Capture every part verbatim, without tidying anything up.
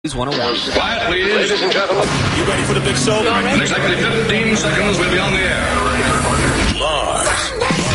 one oh one. Quiet, please. Ladies and gentlemen. You ready for the big show? In exactly fifteen seconds, we'll be on the air. Lars.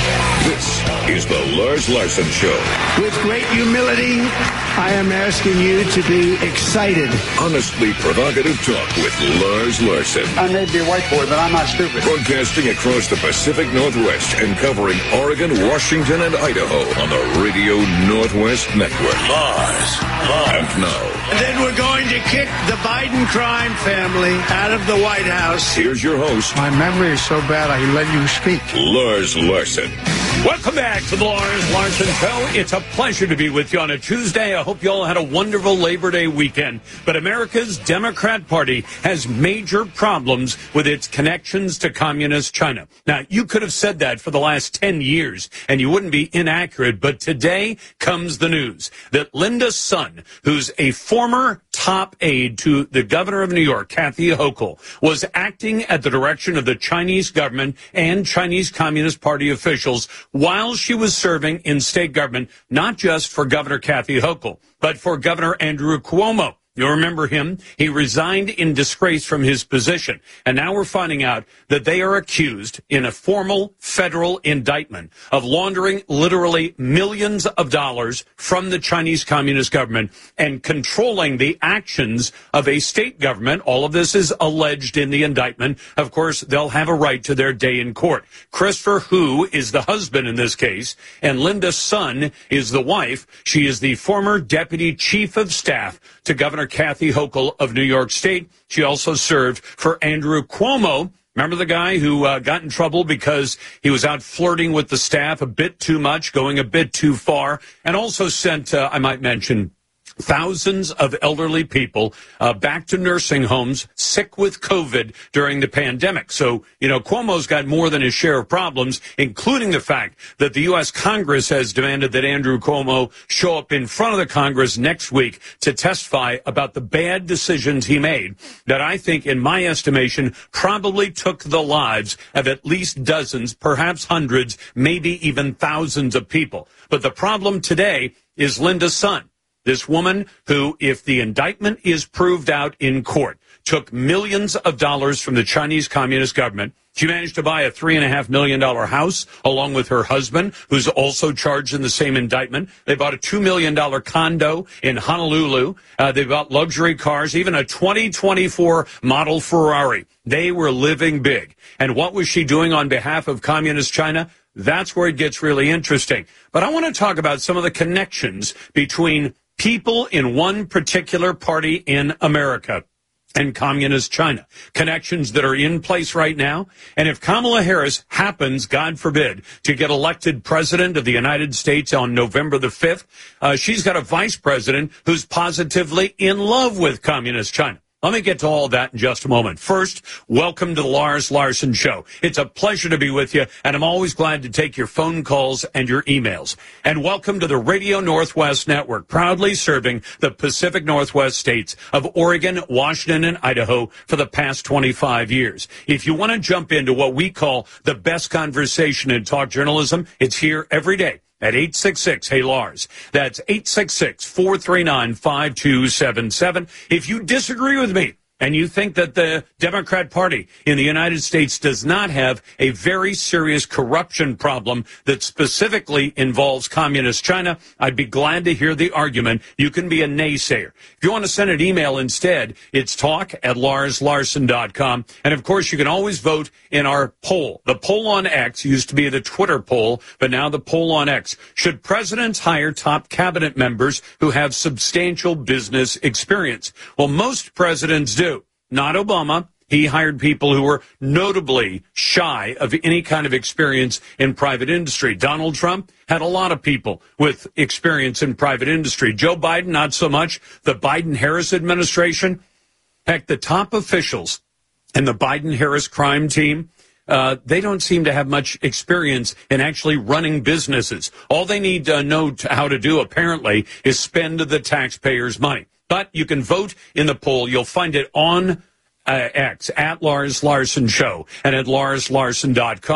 This is the Lars Larson Show. With great humility, I am asking you to be excited. Honestly provocative talk with Lars Larson. I may be a white boy, but I'm not stupid. Broadcasting across the Pacific Northwest and covering Oregon, Washington, and Idaho on the Radio Northwest Network. Lars. Lars. And now. And then we're going to kick the Biden crime family out of the White House. Here's your host. My memory is so bad I let you speak. Lars Larson. Welcome back to the Lars Larson Show. It's a pleasure to be with you on a Tuesday. I hope you all had a wonderful Labor Day weekend. But America's Democrat Party has major problems with its connections to Communist China. Now, you could have said that for the last ten years, and you wouldn't be inaccurate. But today comes the news that Linda Sun, who's a former top aide to the governor of New York, Kathy Hochul, was acting at the direction of the Chinese government and Chinese Communist Party officials while she was serving in state government, not just for Governor Kathy Hochul, but for Governor Andrew Cuomo. You'll remember him. He resigned in disgrace from his position. And now we're finding out that they are accused in a formal federal indictment of laundering literally millions of dollars from the Chinese Communist government and controlling the actions of a state government. All of this is alleged in the indictment. Of course, they'll have a right to their day in court. Christopher Hu is the husband in this case, and Linda Sun is the wife. She is the former deputy chief of staff to Governor Kathy Hochul of New York State. She also served for Andrew Cuomo. Remember the guy who uh, got in trouble because he was out flirting with the staff a bit too much, going a bit too far, and also sent, uh, I might mention, thousands of elderly people uh, back to nursing homes sick with COVID during the pandemic. So, you know, Cuomo's got more than his share of problems, including the fact that the U S Congress has demanded that Andrew Cuomo show up in front of the Congress next week to testify about the bad decisions he made that I think, in my estimation, probably took the lives of at least dozens, perhaps hundreds, maybe even thousands of people. But the problem today is Linda Sun. This woman who, if the indictment is proved out in court, took millions of dollars from the Chinese Communist government. She managed to buy a three and a half million dollar house along with her husband, who's also charged in the same indictment. They bought a two million dollar condo in Honolulu. Uh, they bought luxury cars, even a twenty twenty-four model Ferrari. They were living big. And what was she doing on behalf of Communist China? That's where it gets really interesting. But I want to talk about some of the connections between people in one particular party in America and Communist China, connections that are in place right now. And if Kamala Harris happens, God forbid, to get elected president of the United States on November the fifth, uh, she's got a vice president who's positively in love with Communist China. Let me get to all that in just a moment. First, welcome to the Lars Larson Show. It's a pleasure to be with you, and I'm always glad to take your phone calls and your emails. And welcome to the Radio Northwest Network, proudly serving the Pacific Northwest states of Oregon, Washington, and Idaho for the past twenty-five years. If you want to jump into what we call the best conversation in talk journalism, it's here every day at eight six six, hey Lars. That's eight six six, four three nine, five two seven seven. If you disagree with me and you think that the Democrat Party in the United States does not have a very serious corruption problem that specifically involves Communist China, I'd be glad to hear the argument. You can be a naysayer. If you want to send an email instead, it's talk at lars larson dot com. And, of course, you can always vote in our poll. The poll on X used to be the Twitter poll, but now the poll on X. Should presidents hire top cabinet members who have substantial business experience? Well, most presidents do. Not Obama. He hired people who were notably shy of any kind of experience in private industry. Donald Trump had a lot of people with experience in private industry. Joe Biden, not so much. The Biden-Harris administration, heck, the top officials in the Biden-Harris crime team, uh, they don't seem to have much experience in actually running businesses. All they need to know to how to do, apparently, is spend the taxpayers' money. But you can vote in the poll. You'll find it on uh, X, at Lars Larson Show, and at lars larson dot com.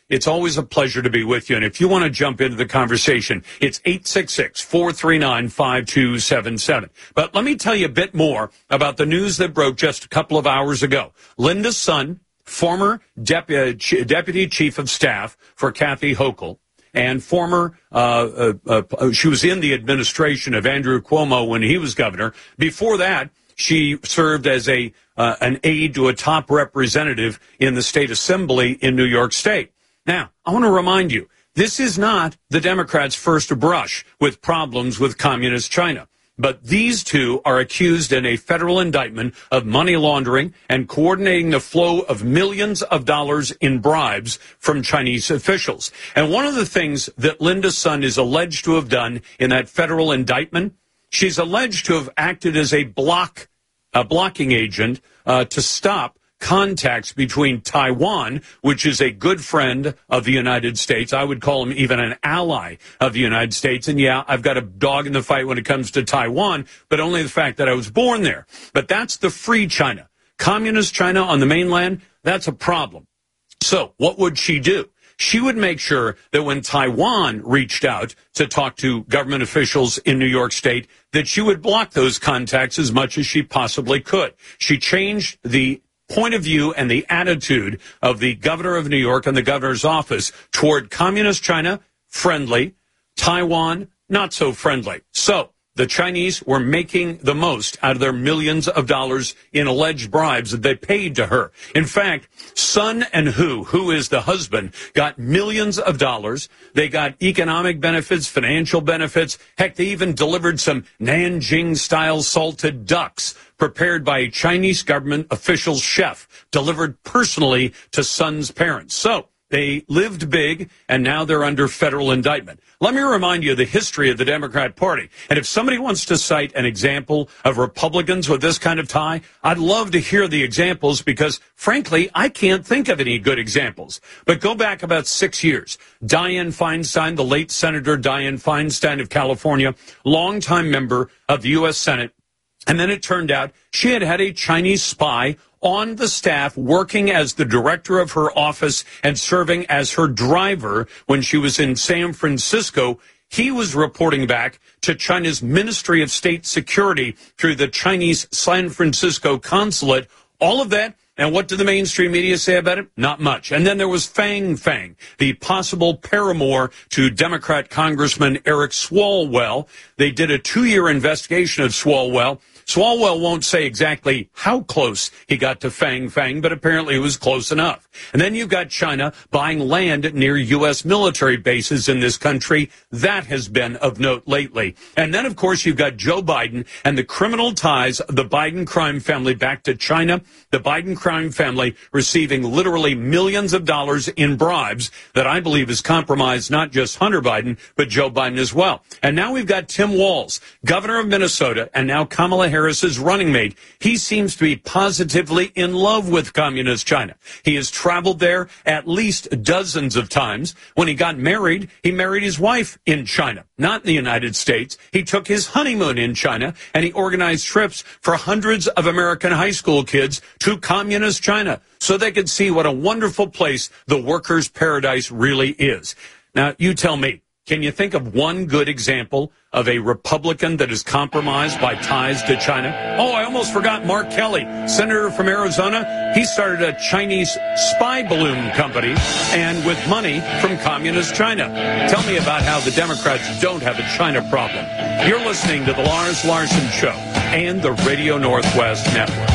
It's always a pleasure to be with you. And if you want to jump into the conversation, it's eight six six, four three nine, five two seven seven. But let me tell you a bit more about the news that broke just a couple of hours ago. Linda Sun, former Deputy, Deputy Chief of Staff for Kathy Hochul, and former, uh, uh, uh, she was in the administration of Andrew Cuomo when he was governor. Before that, she served as a uh, an aide to a top representative in the state assembly in New York State. Now, I want to remind you, this is not the Democrats' first brush with problems with communist China. But these two are accused in a federal indictment of money laundering and coordinating the flow of millions of dollars in bribes from Chinese officials. And one of the things that Linda Sun is alleged to have done in that federal indictment, she's alleged to have acted as a block, a blocking agent uh, to stop contacts between Taiwan, which is a good friend of the United States. I would call him even an ally of the United States. And yeah, I've got a dog in the fight when it comes to Taiwan, but only the fact that I was born there. But that's the free China. Communist China on the mainland, that's a problem. So what would she do? She would make sure that when Taiwan reached out to talk to government officials in New York State, that she would block those contacts as much as she possibly could. She changed the point of view and the attitude of the governor of New York and the governor's office toward communist China, friendly, Taiwan, not so friendly. So the Chinese were making the most out of their millions of dollars in alleged bribes that they paid to her. In fact, Sun and Hu, who is the husband, got millions of dollars. They got economic benefits, financial benefits. Heck, they even delivered some Nanjing-style salted ducks prepared by a Chinese government official's chef, delivered personally to Sun's parents. So they lived big, and now they're under federal indictment. Let me remind you of the history of the Democrat Party. And if somebody wants to cite an example of Republicans with this kind of tie, I'd love to hear the examples because, frankly, I can't think of any good examples. But go back about six years. Dianne Feinstein, the late Senator Dianne Feinstein of California, longtime member of the U S Senate. And then it turned out she had had a Chinese spy on the staff working as the director of her office and serving as her driver when she was in San Francisco. He was reporting back to China's Ministry of State Security through the Chinese San Francisco consulate. All of that. And what did the mainstream media say about it? Not much. And then there was Fang Fang, the possible paramour to Democrat Congressman Eric Swalwell. They did a two-year investigation of Swalwell. Swalwell won't say exactly how close he got to Fang Fang, but apparently it was close enough. And then you've got China buying land near U S military bases in this country. That has been of note lately. And then, of course, you've got Joe Biden and the criminal ties of the Biden crime family back to China. The Biden crime family receiving literally millions of dollars in bribes that I believe has compromised not just Hunter Biden, but Joe Biden as well. And now we've got Tim Walz, governor of Minnesota, and now Kamala Harris's running mate. He seems to be positively in love with communist China. He has traveled there at least dozens of times. When he got married, he married his wife in China, not in the United States. He took his honeymoon in China, and he organized trips for hundreds of American high school kids to communist China so they could see what a wonderful place the workers' paradise really is. Now, you tell me, can you think of one good example of a Republican that is compromised by ties to China? Oh, I almost forgot Mark Kelly, senator from Arizona. He started a Chinese spy balloon company and with money from communist China. Tell me about how the Democrats don't have a China problem. You're listening to the Lars Larson Show and the Radio Northwest Network.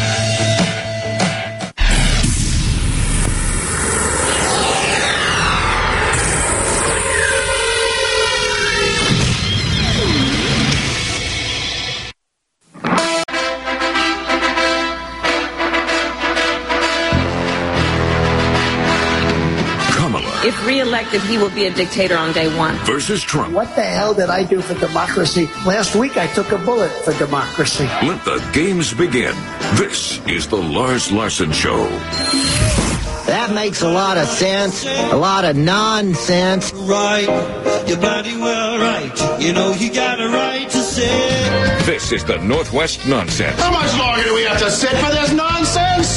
If re-elected, he will be a dictator on day one. Versus Trump. What the hell did I do for democracy? Last week I took a bullet for democracy. Let the games begin. This is the Lars Larson Show. That makes a lot of sense. A lot of nonsense. Right. You're bloody well right. You know you got a right to say. This is the Northwest Nonsense. How much longer do we have to sit for this nonsense?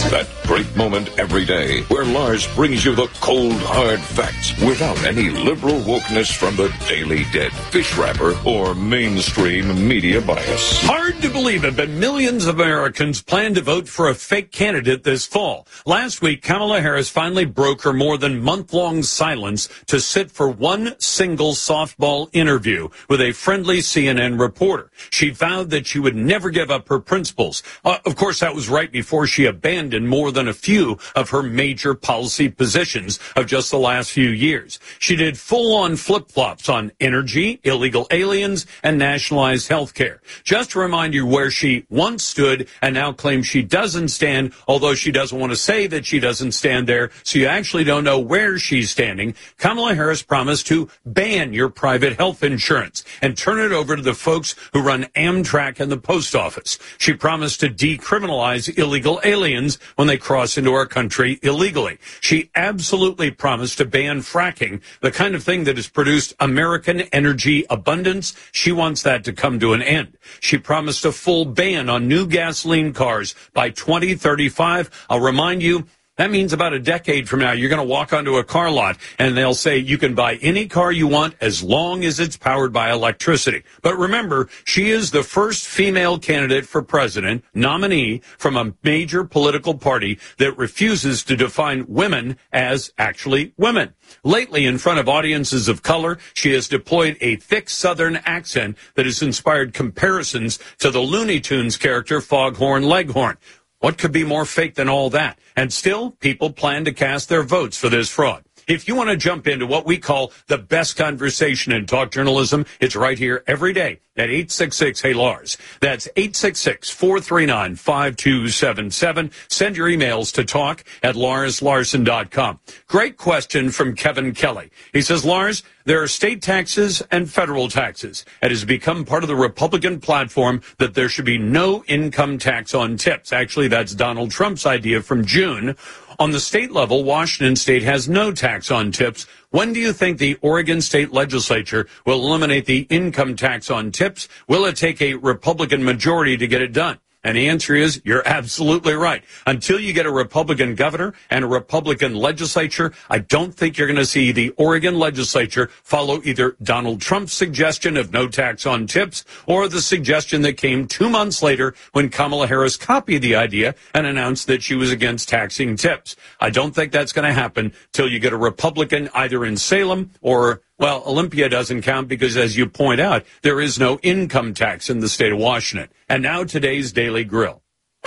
That great moment every day where Lars brings you the cold, hard facts without any liberal wokeness from the Daily Dead, fish wrapper, or mainstream media bias. Hard to believe it, but millions of Americans plan to vote for a fake candidate this fall. Last week, Kamala Harris finally broke her more than month-long silence to sit for one single softball interview with a friendly C N N reporter. She vowed that she would never give up her principles. Uh, of course, that was right before she abandoned more than a few of her major policy positions of just the last few years. She did full-on flip-flops on energy, illegal aliens, and nationalized health care. Just to remind you where she once stood and now claims she doesn't stand, although she doesn't want to say that she doesn't stand there, so you actually don't know where she's standing. Kamala Harris promised to ban your private health insurance and turn it over to the folks who run Amtrak and the post office. She promised to decriminalize illegal aliens when they cross into our country illegally. She absolutely promised to ban fracking, the kind of thing that has produced American energy abundance. She wants that to come to an end. She promised a full ban on new gasoline cars by twenty thirty-five. I'll remind you, that means about a decade from now, you're going to walk onto a car lot and they'll say you can buy any car you want as long as it's powered by electricity. But remember, she is the first female candidate for president, nominee from a major political party that refuses to define women as actually women. Lately, in front of audiences of color, she has deployed a thick Southern accent that has inspired comparisons to the Looney Tunes character Foghorn Leghorn. What could be more fake than all that? And still, people plan to cast their votes for this fraud. If you want to jump into what we call the best conversation in talk journalism, it's right here every day at eight six six, hey Lars. That's eight six six, four three nine, five two seven seven. Send your emails to talk at lars larson dot com. Great question from Kevin Kelly. He says, Lars, there are state taxes and federal taxes. It has become part of the Republican platform that there should be no income tax on tips. Actually, that's Donald Trump's idea from June. On the state level, Washington State has no tax on tips. When do you think the Oregon State Legislature will eliminate the income tax on tips? Will it take a Republican majority to get it done? And the answer is, you're absolutely right. Until you get a Republican governor and a Republican legislature, I don't think you're going to see the Oregon legislature follow either Donald Trump's suggestion of no tax on tips or the suggestion that came two months later when Kamala Harris copied the idea and announced that she was against taxing tips. I don't think that's going to happen till you get a Republican either in Salem or, well, Olympia doesn't count because, as you point out, there is no income tax in the state of Washington. And now today's Daily Grill.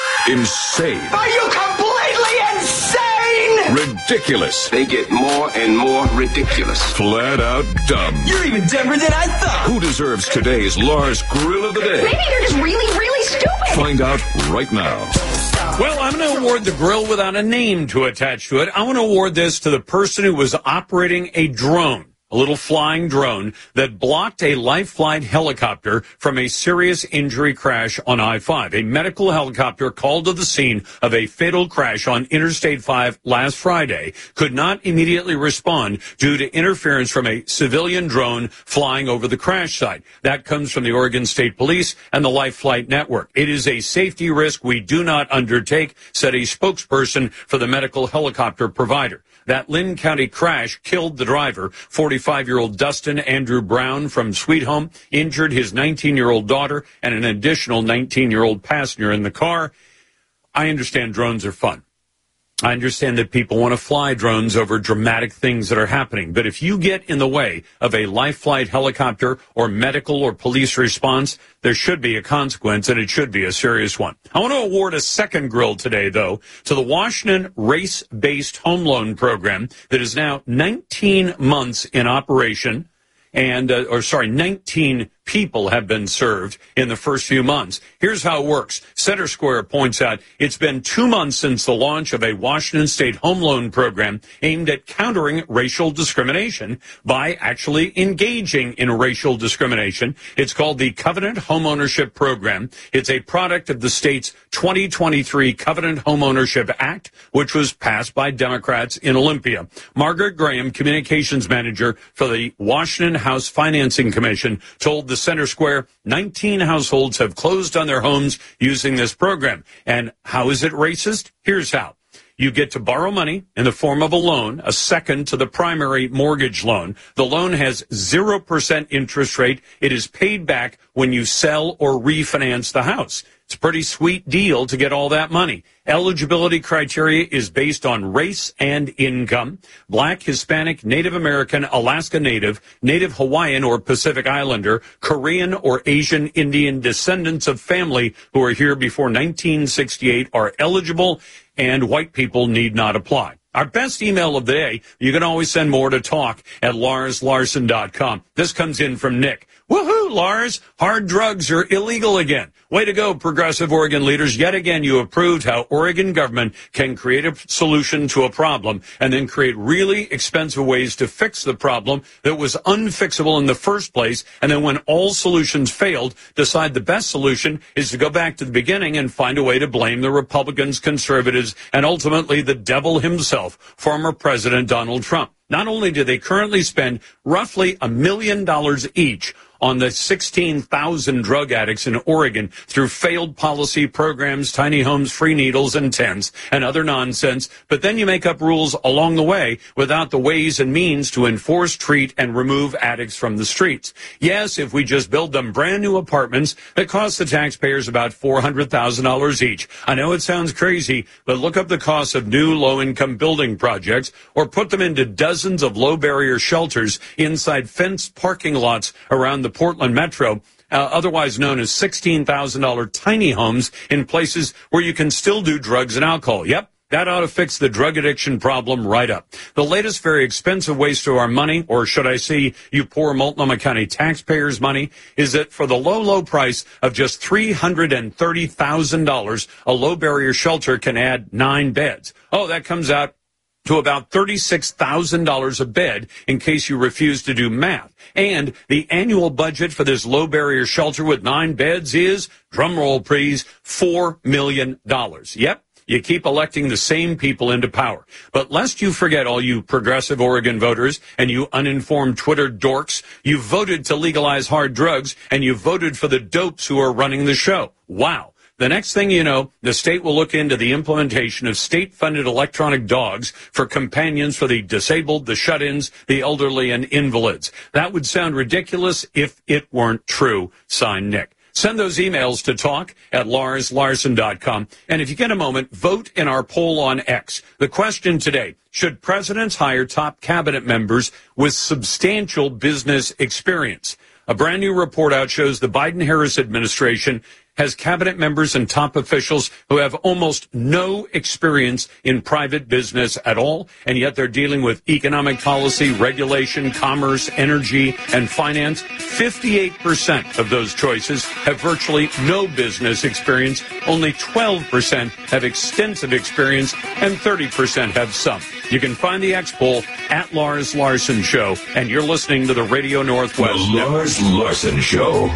Insane. Are you completely insane? Ridiculous. They get more and more ridiculous. Flat out dumb. You're even dumber than I thought. Who deserves today's Lars Grill of the Day? Maybe you're just really, really stupid. Find out right now. Well, I'm going to award the grill without a name to attach to it. I want to award this to the person who was operating a drone. A little flying drone that blocked a life flight helicopter from a serious injury crash on I five. A medical helicopter called to the scene of a fatal crash on Interstate five last Friday could not immediately respond due to interference from a civilian drone flying over the crash site. That comes from the Oregon State Police and the Life Flight Network. It is a safety risk we do not undertake, said a spokesperson for the medical helicopter provider. That Lynn County crash killed the driver, forty-five-year-old Dustin Andrew Brown from Sweet Home, injured his nineteen-year-old daughter and an additional nineteen-year-old passenger in the car. I understand drones are fun. I understand that people want to fly drones over dramatic things that are happening. But if you get in the way of a life flight helicopter or medical or police response, there should be a consequence, and it should be a serious one. I want to award a second grill today, though, to the Washington Race-Based Home Loan Program that is now nineteen months in operation. And, uh, or sorry, nineteen people have been served in the first few months. Here's how it works. Center Square points out it's been two months since the launch of a Washington State home loan program aimed at countering racial discrimination by actually engaging in racial discrimination. It's called the Covenant Homeownership Program. It's a product of the state's twenty twenty-three Covenant Homeownership Act, which was passed by Democrats in Olympia. Margaret Graham, communications manager for the Washington House Financing Commission, told the Center Square. nineteen households have closed on their homes using this program. And how is it racist? Here's how. You get to borrow money in the form of a loan, a second to the primary mortgage loan. The loan has zero percent interest rate. It is paid back when you sell or refinance the house. It's a pretty sweet deal to get all that money. Eligibility criteria is based on race and income. Black, Hispanic, Native American, Alaska Native, Native Hawaiian or Pacific Islander, Korean or Asian Indian descendants of family who are here before nineteen sixty-eight are eligible, and white people need not apply. Our best email of the day, you can always send more to talk at lars larson dot com. This comes in from Nick. Woohoo, Lars! Hard drugs are illegal again. Way to go, progressive Oregon leaders. Yet again, you have proved how Oregon government can create a solution to a problem and then create really expensive ways to fix the problem that was unfixable in the first place. And then when all solutions failed, decide the best solution is to go back to the beginning and find a way to blame the Republicans, conservatives, and ultimately the devil himself, former President Donald Trump. Not only do they currently spend roughly a million dollars each on the sixteen thousand drug addicts in Oregon through failed policy programs, tiny homes, free needles and tents, and other nonsense, but then you make up rules along the way without the ways and means to enforce, treat, and remove addicts from the streets. Yes, if we just build them brand new apartments that cost the taxpayers about four hundred thousand dollars each. I know it sounds crazy, but look up the cost of new low-income building projects or put them into dozens of low-barrier shelters inside fenced parking lots around the Portland Metro, uh, otherwise known as sixteen thousand dollars tiny homes in places where you can still do drugs and alcohol. Yep, that ought to fix the drug addiction problem right up. The latest very expensive waste of our money, or should I say you poor Multnomah County taxpayers' money, is that for the low, low price of just three hundred thirty thousand dollars, a low-barrier shelter can add nine beds. Oh, that comes out to about thirty-six thousand dollars a bed in case you refuse to do math. And the annual budget for this low-barrier shelter with nine beds is, drumroll please, four million dollars. Yep. You keep electing the same people into power. But lest you forget, all you progressive Oregon voters and you uninformed Twitter dorks, you voted to legalize hard drugs and you voted for the dopes who are running the show. Wow. The next thing you know, the state will look into the implementation of state-funded electronic dogs for companions for the disabled, the shut-ins, the elderly, and invalids. That would sound ridiculous if it weren't true. Signed, Nick. Send those emails to talk at lars larson dot com. And if you get a moment, vote in our poll on X. The question today, should presidents hire top cabinet members with substantial business experience? A brand new report out shows the Biden-Harris administration has cabinet members and top officials who have almost no experience in private business at all, and yet they're dealing with economic policy, regulation, commerce, energy, and finance. fifty-eight percent of those choices have virtually no business experience. Only twelve percent have extensive experience, and thirty percent have some. You can find the X poll at Lars Larson Show, and you're listening to the Radio Northwest The Lars Larson Show.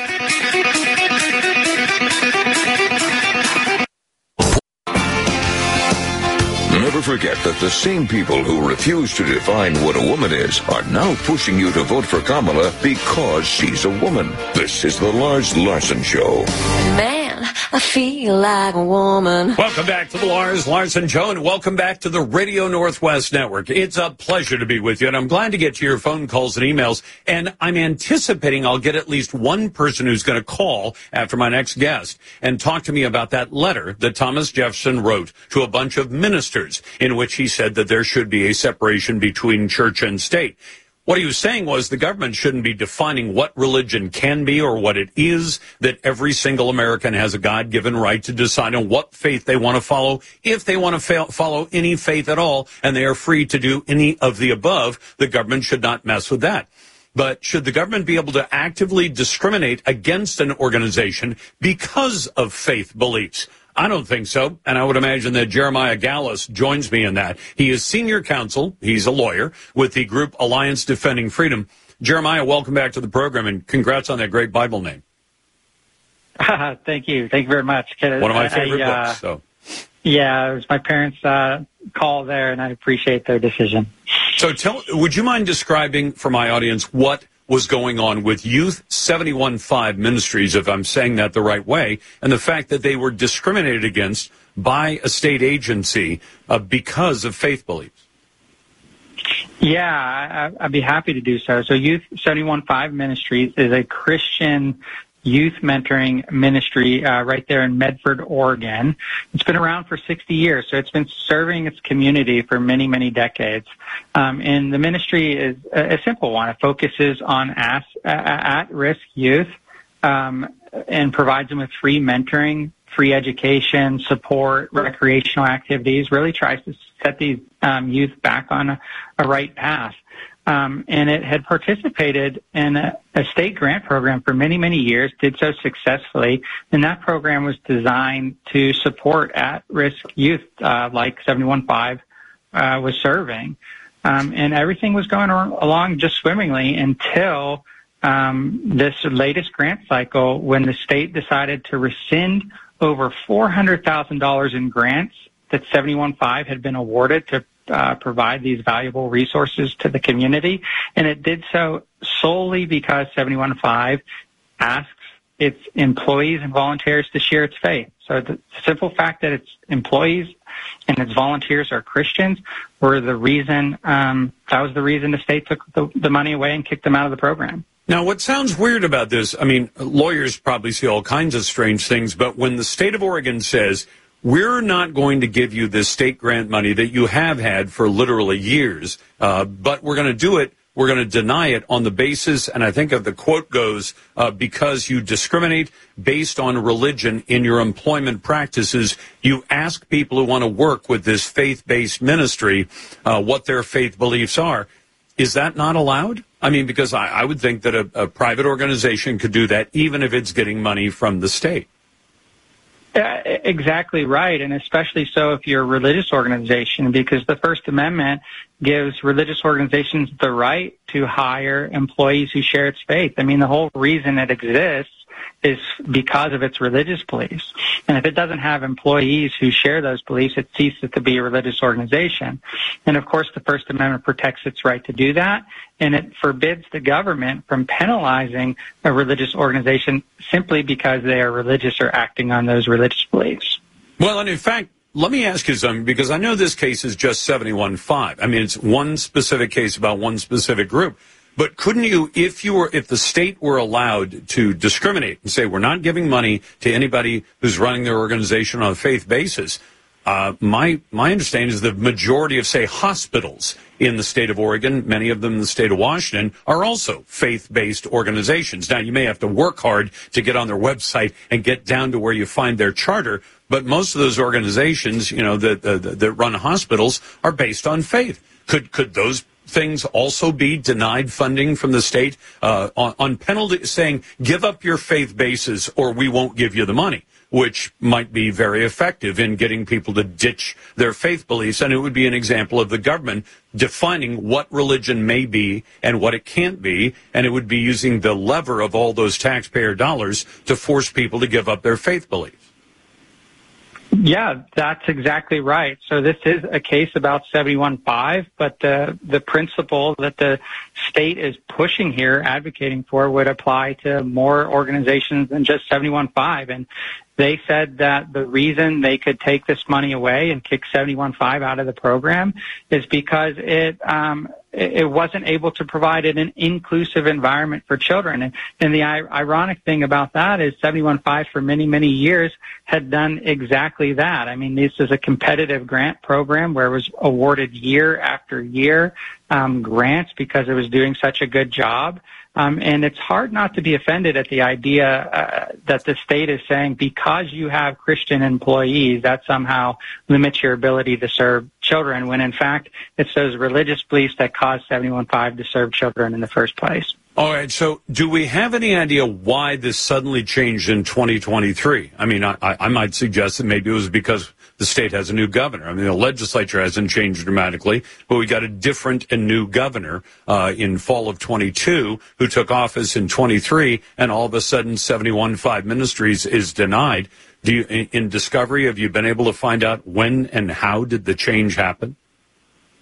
Never forget that the same people who refuse to define what a woman is are now pushing you to vote for Kamala because she's a woman. This is the Lars Larson Show. Man, I feel like a woman. Welcome back to the Lars Larson Show, and welcome back to the Radio Northwest Network. It's a pleasure to be with you, and I'm glad to get to your phone calls and emails. And I'm anticipating I'll get at least one person who's going to call after my next guest and talk to me about that letter that Thomas Jefferson wrote to a bunch of ministers, in which he said that there should be a separation between church and state. What he was saying was the government shouldn't be defining what religion can be or what it is, that every single American has a God-given right to decide on what faith they want to follow, if they want to fa- follow any faith at all, and they are free to do any of the above. The government should not mess with that. But should the government be able to actively discriminate against an organization because of faith beliefs? I don't think so, and I would imagine that Jeremiah Gallus joins me in that. He is senior counsel, he's a lawyer, with the group Alliance Defending Freedom. Jeremiah, welcome back to the program, and congrats on that great Bible name. Uh, thank you. Thank you very much. One of my favorite I, uh, books. So. Yeah, it was my parents' uh, call there, and I appreciate their decision. So tell, would you mind describing for my audience what was going on with Youth seventy-one five Ministries, if I'm saying that the right way, and the fact that they were discriminated against by a state agency uh, because of faith beliefs. Yeah, I, I'd be happy to do so. So Youth seventy-one five Ministries is a Christian youth mentoring ministry uh, right there in Medford, Oregon. It's been around for sixty years, so it's been serving its community for many, many decades. Um, and the ministry is a, a simple one. It focuses on as, uh, at-risk youth um, and provides them with free mentoring, free education, support, recreational activities, really tries to set these um, youth back on a, a right path. Um, and it had participated in a, a state grant program for many, many years, did so successfully. And that program was designed to support at-risk youth uh, like seventy-one five uh, was serving. Um, and everything was going along just swimmingly until um, this latest grant cycle when the state decided to rescind over four hundred thousand dollars in grants that seventy-one five had been awarded to Uh, provide these valuable resources to the community. And it did so solely because seventy-one five asks its employees and volunteers to share its faith. So the simple fact that its employees and its volunteers are Christians were the reason, um, that was the reason the state took the, the money away and kicked them out of the program. Now, what sounds weird about this, I mean, lawyers probably see all kinds of strange things, but when the state of Oregon says, we're not going to give you this state grant money that you have had for literally years, uh, but we're going to do it, we're going to deny it on the basis, and I think of the quote goes, uh, because you discriminate based on religion in your employment practices, you ask people who want to work with this faith-based ministry uh, what their faith beliefs are. Is that not allowed? I mean, because I, I would think that a, a private organization could do that even if it's getting money from the state. Uh, exactly right, and especially so if you're a religious organization, because the First Amendment gives religious organizations the right to hire employees who share its faith. I mean, the whole reason it exists is because of its religious beliefs. And if it doesn't have employees who share those beliefs, it ceases to be a religious organization. And, of course, the First Amendment protects its right to do that, and it forbids the government from penalizing a religious organization simply because they are religious or acting on those religious beliefs. Well, and in fact, let me ask you something, because I know this case is just seventy-one five. I mean, it's one specific case about one specific group. But couldn't you, if you were, if the state were allowed to discriminate and say we're not giving money to anybody who's running their organization on a faith basis, uh, my my understanding is the majority of, say, hospitals in the state of Oregon, many of them in the state of Washington, are also faith-based organizations. Now, you may have to work hard to get on their website and get down to where you find their charter, but most of those organizations, you know, that that, that run hospitals are based on faith. Could could those things also be denied funding from the state uh, on, on penalty, saying give up your faith basis or we won't give you the money, which might be very effective in getting people to ditch their faith beliefs. And it would be an example of the government defining what religion may be and what it can't be. And it would be using the lever of all those taxpayer dollars to force people to give up their faith beliefs. Yeah, that's exactly right. So this is a case about seventy-one five, but the the principle that the state is pushing here, advocating for, would apply to more organizations than just seventy-one five. And they said that the reason they could take this money away and kick seventy-one five out of the program is because it um, it wasn't able to provide an inclusive environment for children. And, and the ironic thing about that is seventy-one five for many, many years had done exactly that. I mean, this is a competitive grant program where it was awarded year after year um, grants because it was doing such a good job. Um, and it's hard not to be offended at the idea uh, that the state is saying because you have Christian employees, that somehow limits your ability to serve children, when in fact it's those religious beliefs that cause seventy-one five to serve children in the first place. All right, so do we have any idea why this suddenly changed in twenty twenty-three? I mean, I, I might suggest that maybe it was because the state has a new governor. I mean, the legislature hasn't changed dramatically, but we got a different and new governor uh, in fall of twenty-two who took office in twenty-three, and all of a sudden seventy-one five Ministries is denied. Do you, in, in Discovery, have you been able to find out when and how did the change happen?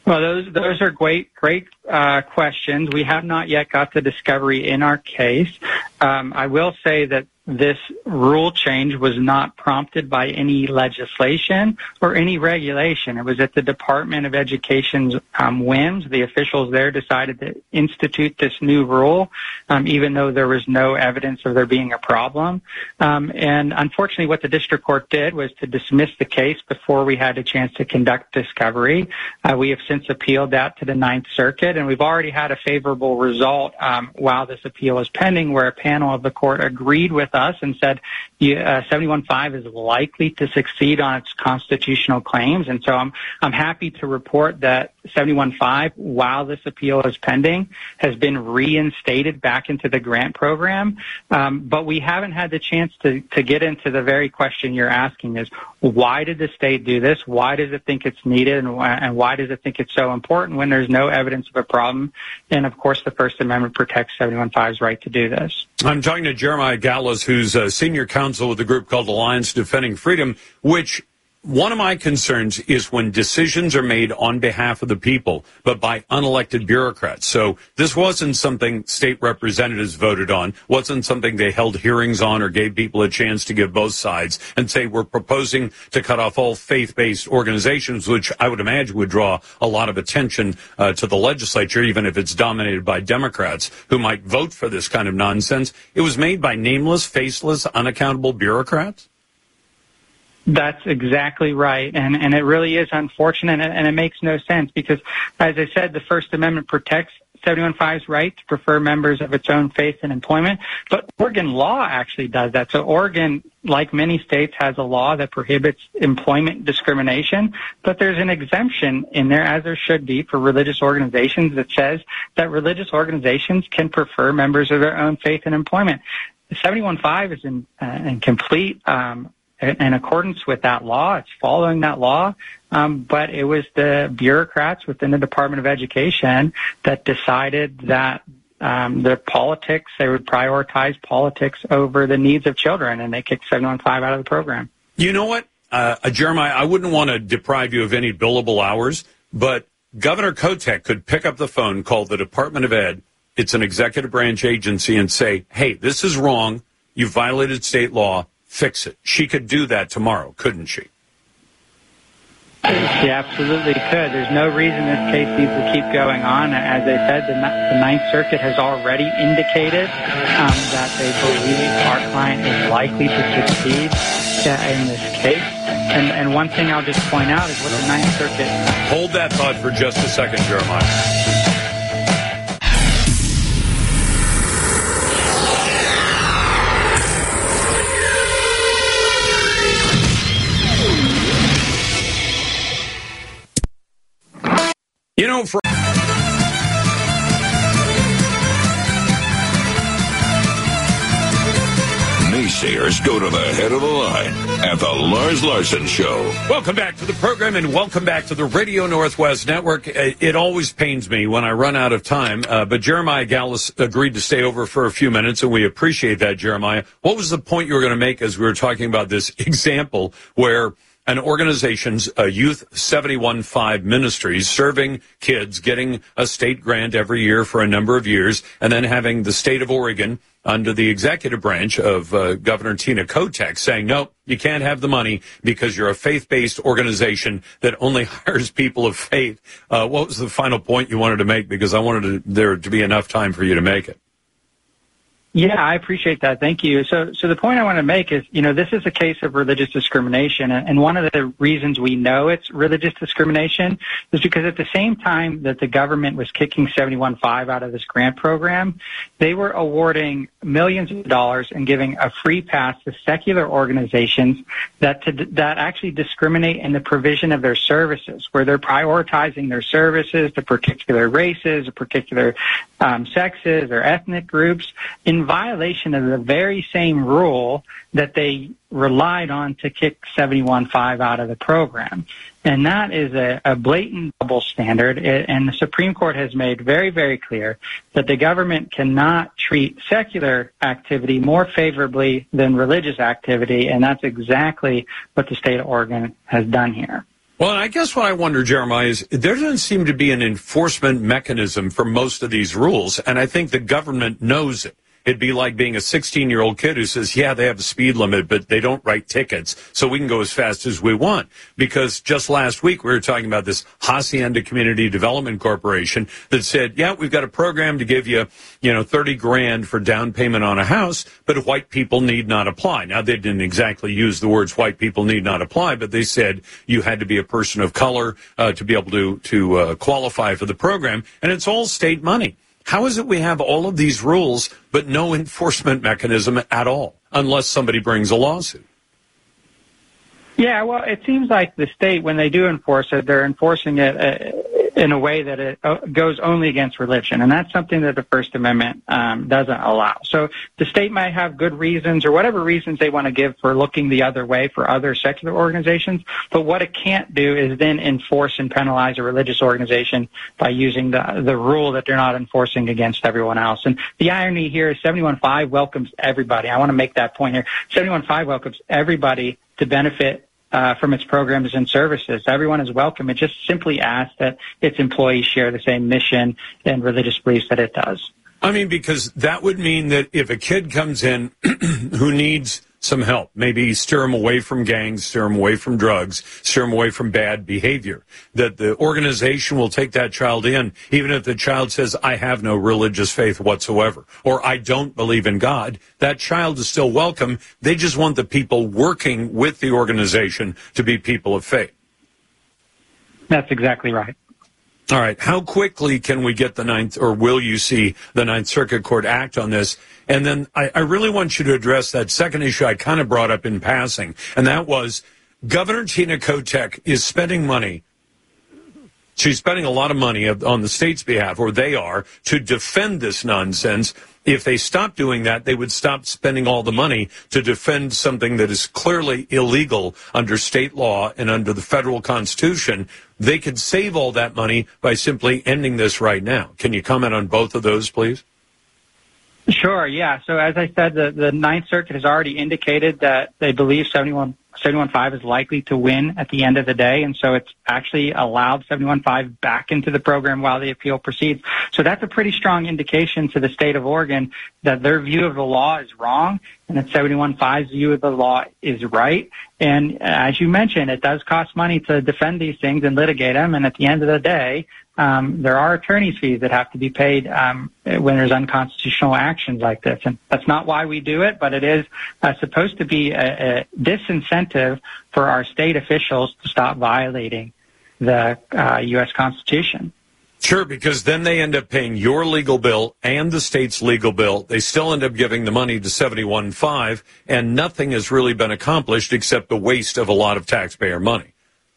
Well, those those are great great uh, questions. We have not yet got the discovery in our case. Um, I will say that this rule change was not prompted by any legislation or any regulation. It was at the Department of Education's um, whims. The officials there decided to institute this new rule, um, even though there was no evidence of there being a problem. Um, and unfortunately, what the district court did was to dismiss the case before we had a chance to conduct discovery. Uh, we have since appealed that to the Ninth Circuit, and we've already had a favorable result um, while this appeal is pending, where a panel of the court agreed with us and said uh, seventy-one five is likely to succeed on its constitutional claims. And so I'm I'm happy to report that seventy-one five, while this appeal is pending, has been reinstated back into the grant program. Um, but we haven't had the chance to, to get into the very question you're asking, is why did the state do this? Why does it think it's needed? And why, and why does it think it's so important when there's no evidence of a problem? And, of course, the First Amendment protects seventy-one five's right to do this. I'm talking to Jeremiah Gallus, who's a senior counsel with a group called Alliance Defending Freedom, which one of my concerns is when decisions are made on behalf of the people, but by unelected bureaucrats. So this wasn't something state representatives voted on, wasn't something they held hearings on or gave people a chance to give both sides and say, we're proposing to cut off all faith-based organizations, which I would imagine would draw a lot of attention uh, to the legislature, even if it's dominated by Democrats who might vote for this kind of nonsense. It was made by nameless, faceless, unaccountable bureaucrats? That's exactly right, and and it really is unfortunate, and, and it makes no sense because, as I said, the First Amendment protects seventy-one five's right to prefer members of its own faith in employment, but Oregon law actually does that. So Oregon, like many states, has a law that prohibits employment discrimination, but there's an exemption in there, as there should be, for religious organizations that says that religious organizations can prefer members of their own faith in employment. seventy-one five is in, uh, in complete um in accordance with that law. It's following that law, um, but it was the bureaucrats within the Department of Education that decided that um, their politics, they would prioritize politics over the needs of children, and they kicked seventy-one five out of the program. You know what, uh, Jeremiah, I wouldn't want to deprive you of any billable hours, but Governor Kotek could pick up the phone, call the Department of Ed, it's an executive branch agency, and say, hey, this is wrong, you violated state law, fix it. She could do that tomorrow, couldn't she? She absolutely could. There's no reason this case needs to keep going on. As I said, the, the Ninth Circuit has already indicated um, that they believe our client is likely to succeed uh, in this case. And, and one thing I'll just point out is what the Ninth Circuit... Hold that thought for just a second, Jeremiah. You know, for naysayers go to the head of the line at the Lars Larson Show. Welcome back to the program, and welcome back to the Radio Northwest Network. It always pains me when I run out of time, uh, but Jeremiah Gallus agreed to stay over for a few minutes, and we appreciate that, Jeremiah. What was the point you were going to make as we were talking about this example where an organization's uh, Youth seventy-one five Ministries serving kids, getting a state grant every year for a number of years, and then having the state of Oregon under the executive branch of uh, Governor Tina Kotek saying, no, you can't have the money because you're a faith-based organization that only hires people of faith. Uh, what was the final point you wanted to make? Because I wanted to, there to be enough time for you to make it. Yeah, I appreciate that. Thank you. So, so the point I want to make is, you know, this is a case of religious discrimination, and one of the reasons we know it's religious discrimination is because at the same time that the government was kicking seventy-one five out of this grant program, they were awarding millions of dollars and giving a free pass to secular organizations that to, that actually discriminate in the provision of their services, where they're prioritizing their services to particular races or particular um, sexes or ethnic groups in violation of the very same rule that they relied on to kick seventy-one five out of the program. And that is a, a blatant double standard, and the Supreme Court has made very, very clear that the government cannot treat secular activity more favorably than religious activity, and that's exactly what the state of Oregon has done here. Well, I guess what I wonder, Jeremiah, is there doesn't seem to be an enforcement mechanism for most of these rules, and I think the government knows it. It'd be like being a sixteen-year-old kid who says, yeah, they have a speed limit, but they don't write tickets, so we can go as fast as we want. Because just last week we were talking about this Hacienda Community Development Corporation that said, yeah, we've got a program to give you, you know, thirty grand for down payment on a house, but white people need not apply. Now, they didn't exactly use the words white people need not apply, but they said you had to be a person of color uh, to be able to, to uh, qualify for the program, and it's all state money. How is it we have all of these rules but no enforcement mechanism at all, unless somebody brings a lawsuit? Yeah, well, it seems like the state, when they do enforce it, they're enforcing it uh, in a way that it uh, goes only against religion, and that's something that the First Amendment um, doesn't allow. So the state might have good reasons or whatever reasons they want to give for looking the other way for other secular organizations, but what it can't do is then enforce and penalize a religious organization by using the the rule that they're not enforcing against everyone else. And the irony here is seventy-one five welcomes everybody. I want to make that point here. seventy-one five welcomes everybody to benefit Uh, from its programs and services. Everyone is welcome. It just simply asks that its employees share the same mission and religious beliefs that it does. I mean, because that would mean that if a kid comes in who needs some help, maybe steer him away from gangs, steer him away from drugs, steer him away from bad behavior, that the organization will take that child in, even if the child says, I have no religious faith whatsoever, or I don't believe in God. That child is still welcome. They just want the people working with the organization to be people of faith. That's exactly right. All right. How quickly can we get the Ninth, or will you see the Ninth Circuit Court act on this? And then I, I really want you to address that second issue I kind of brought up in passing, and that was Governor Tina Kotek is spending money. She's spending a lot of money on the state's behalf, or they are, to defend this nonsense. If they stop doing that, they would stop spending all the money to defend something that is clearly illegal under state law and under the federal Constitution. They could save all that money by simply ending this right now. Can you comment on both of those, please? Sure, yeah. So as I said, the, the Ninth Circuit has already indicated that they believe seventy-one five is likely to win at the end of the day, and so it's actually allowed seventy-one five back into the program while the appeal proceeds. So that's a pretty strong indication to the state of Oregon that their view of the law is wrong and that seventy-one five's view of the law is right. And as you mentioned, it does cost money to defend these things and litigate them, and at the end of the day, Um, there are attorney's fees that have to be paid um, when there's unconstitutional actions like this. And that's not why we do it, but it is uh, supposed to be a, a disincentive for our state officials to stop violating the uh, U S Constitution. Sure, because then they end up paying your legal bill and the state's legal bill. They still end up giving the money to seventy-one five, and nothing has really been accomplished except the waste of a lot of taxpayer money.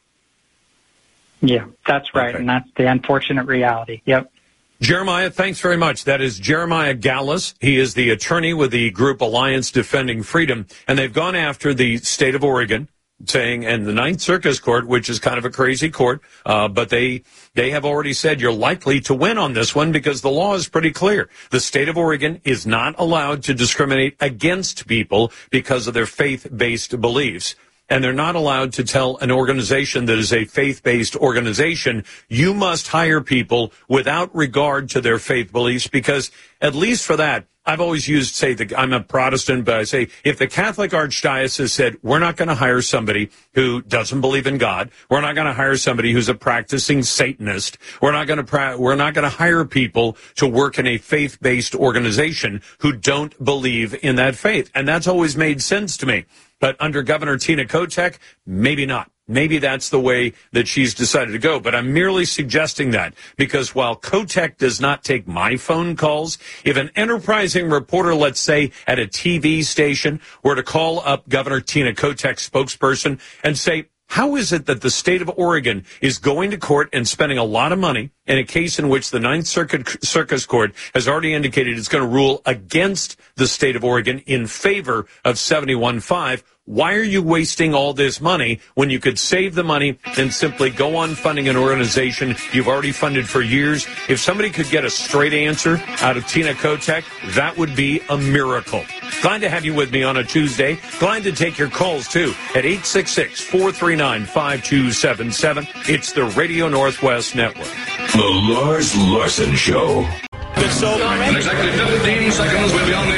Yeah, that's right, okay. And that's the unfortunate reality. Yep. Jeremiah, thanks very much. That is Jeremiah Gallus. He is the attorney with the group Alliance Defending Freedom, and they've gone after the state of Oregon, saying, and the Ninth Circuit Court, which is kind of a crazy court, uh, but they they have already said you're likely to win on this one because the law is pretty clear. The state of Oregon is not allowed to discriminate against people because of their faith-based beliefs. And they're not allowed to tell an organization that is a faith-based organization, you must hire people without regard to their faith beliefs, because at least for that, I've always used, say, the, I'm a Protestant, but I say, if the Catholic Archdiocese said, we're not going to hire somebody who doesn't believe in God, we're not going to hire somebody who's a practicing Satanist, we're not going to pra- we're not going to hire people to work in a faith-based organization who don't believe in that faith. And that's always made sense to me. But under Governor Tina Kotek, maybe not. Maybe that's the way that she's decided to go. But I'm merely suggesting that because while Kotek does not take my phone calls, if an enterprising reporter, let's say at a T V station, were to call up Governor Tina Kotek's spokesperson and say, how is it that the state of Oregon is going to court and spending a lot of money in a case in which the Ninth Circuit Circus Court has already indicated it's going to rule against the state of Oregon in favor of seventy-one five? why are you wasting all this money when you could save the money and simply go on funding an organization you've already funded for years? If somebody could get a straight answer out of Tina Kotek, that would be a miracle. Glad to have you with me on a Tuesday. Glad to take your calls, too, at eight six six, four three nine, five two seven seven. It's the Radio Northwest Network. The Lars Larson Show. It's so In exactly fifteen seconds, we'll be on the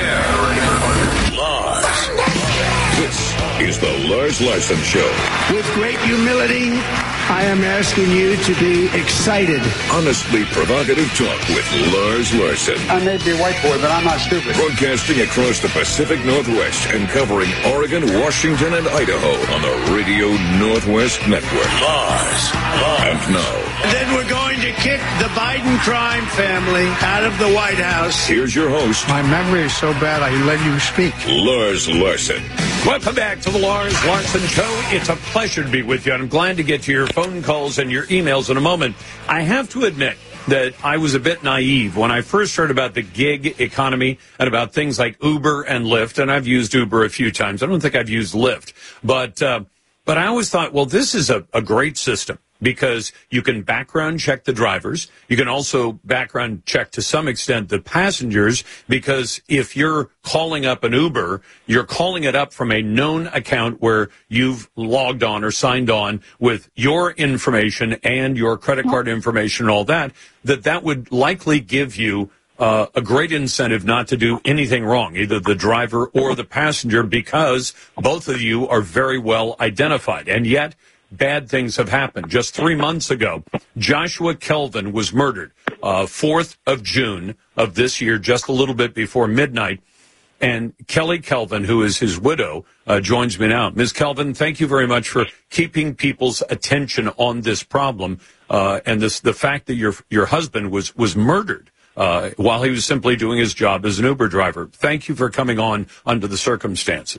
air. Lars. This is the Lars Larson Show. With great humility, I am asking you to be excited. Honestly provocative talk with Lars Larson. I may be a white boy, but I'm not stupid. Broadcasting across the Pacific Northwest and covering Oregon, Washington, and Idaho on the Radio Northwest Network. Lars. And now. And then we're going to kick the Biden crime family out of the White House. Here's your host. My memory is so bad I let you speak. Lars Larson. Welcome back to the Lars Larson Show. It's a pleasure to be with you, and I'm glad to get to your phone calls and your emails in a moment. I have to admit that I was a bit naive when I first heard about the gig economy and about things like Uber and Lyft, and I've used Uber a few times. I don't think I've used Lyft, but uh, but I always thought, well, this is a, a great system because you can background check the drivers. You can also background check to some extent the passengers, because if you're calling up an Uber, you're calling it up from a known account where you've logged on or signed on with your information and your credit card information and all that, that that would likely give you uh, a great incentive not to do anything wrong, either the driver or the passenger, because both of you are very well identified. And yet, bad things have happened. Just three months ago, Joshua Kelvin was murdered, uh, fourth of June of this year, just a little bit before midnight. And Kelly Kelvin, who is his widow, uh, joins me now. Miz Kelvin, thank you very much for keeping people's attention on this problem uh, and this the fact that your your husband was was murdered uh, while he was simply doing his job as an Uber driver. Thank you for coming on under the circumstances.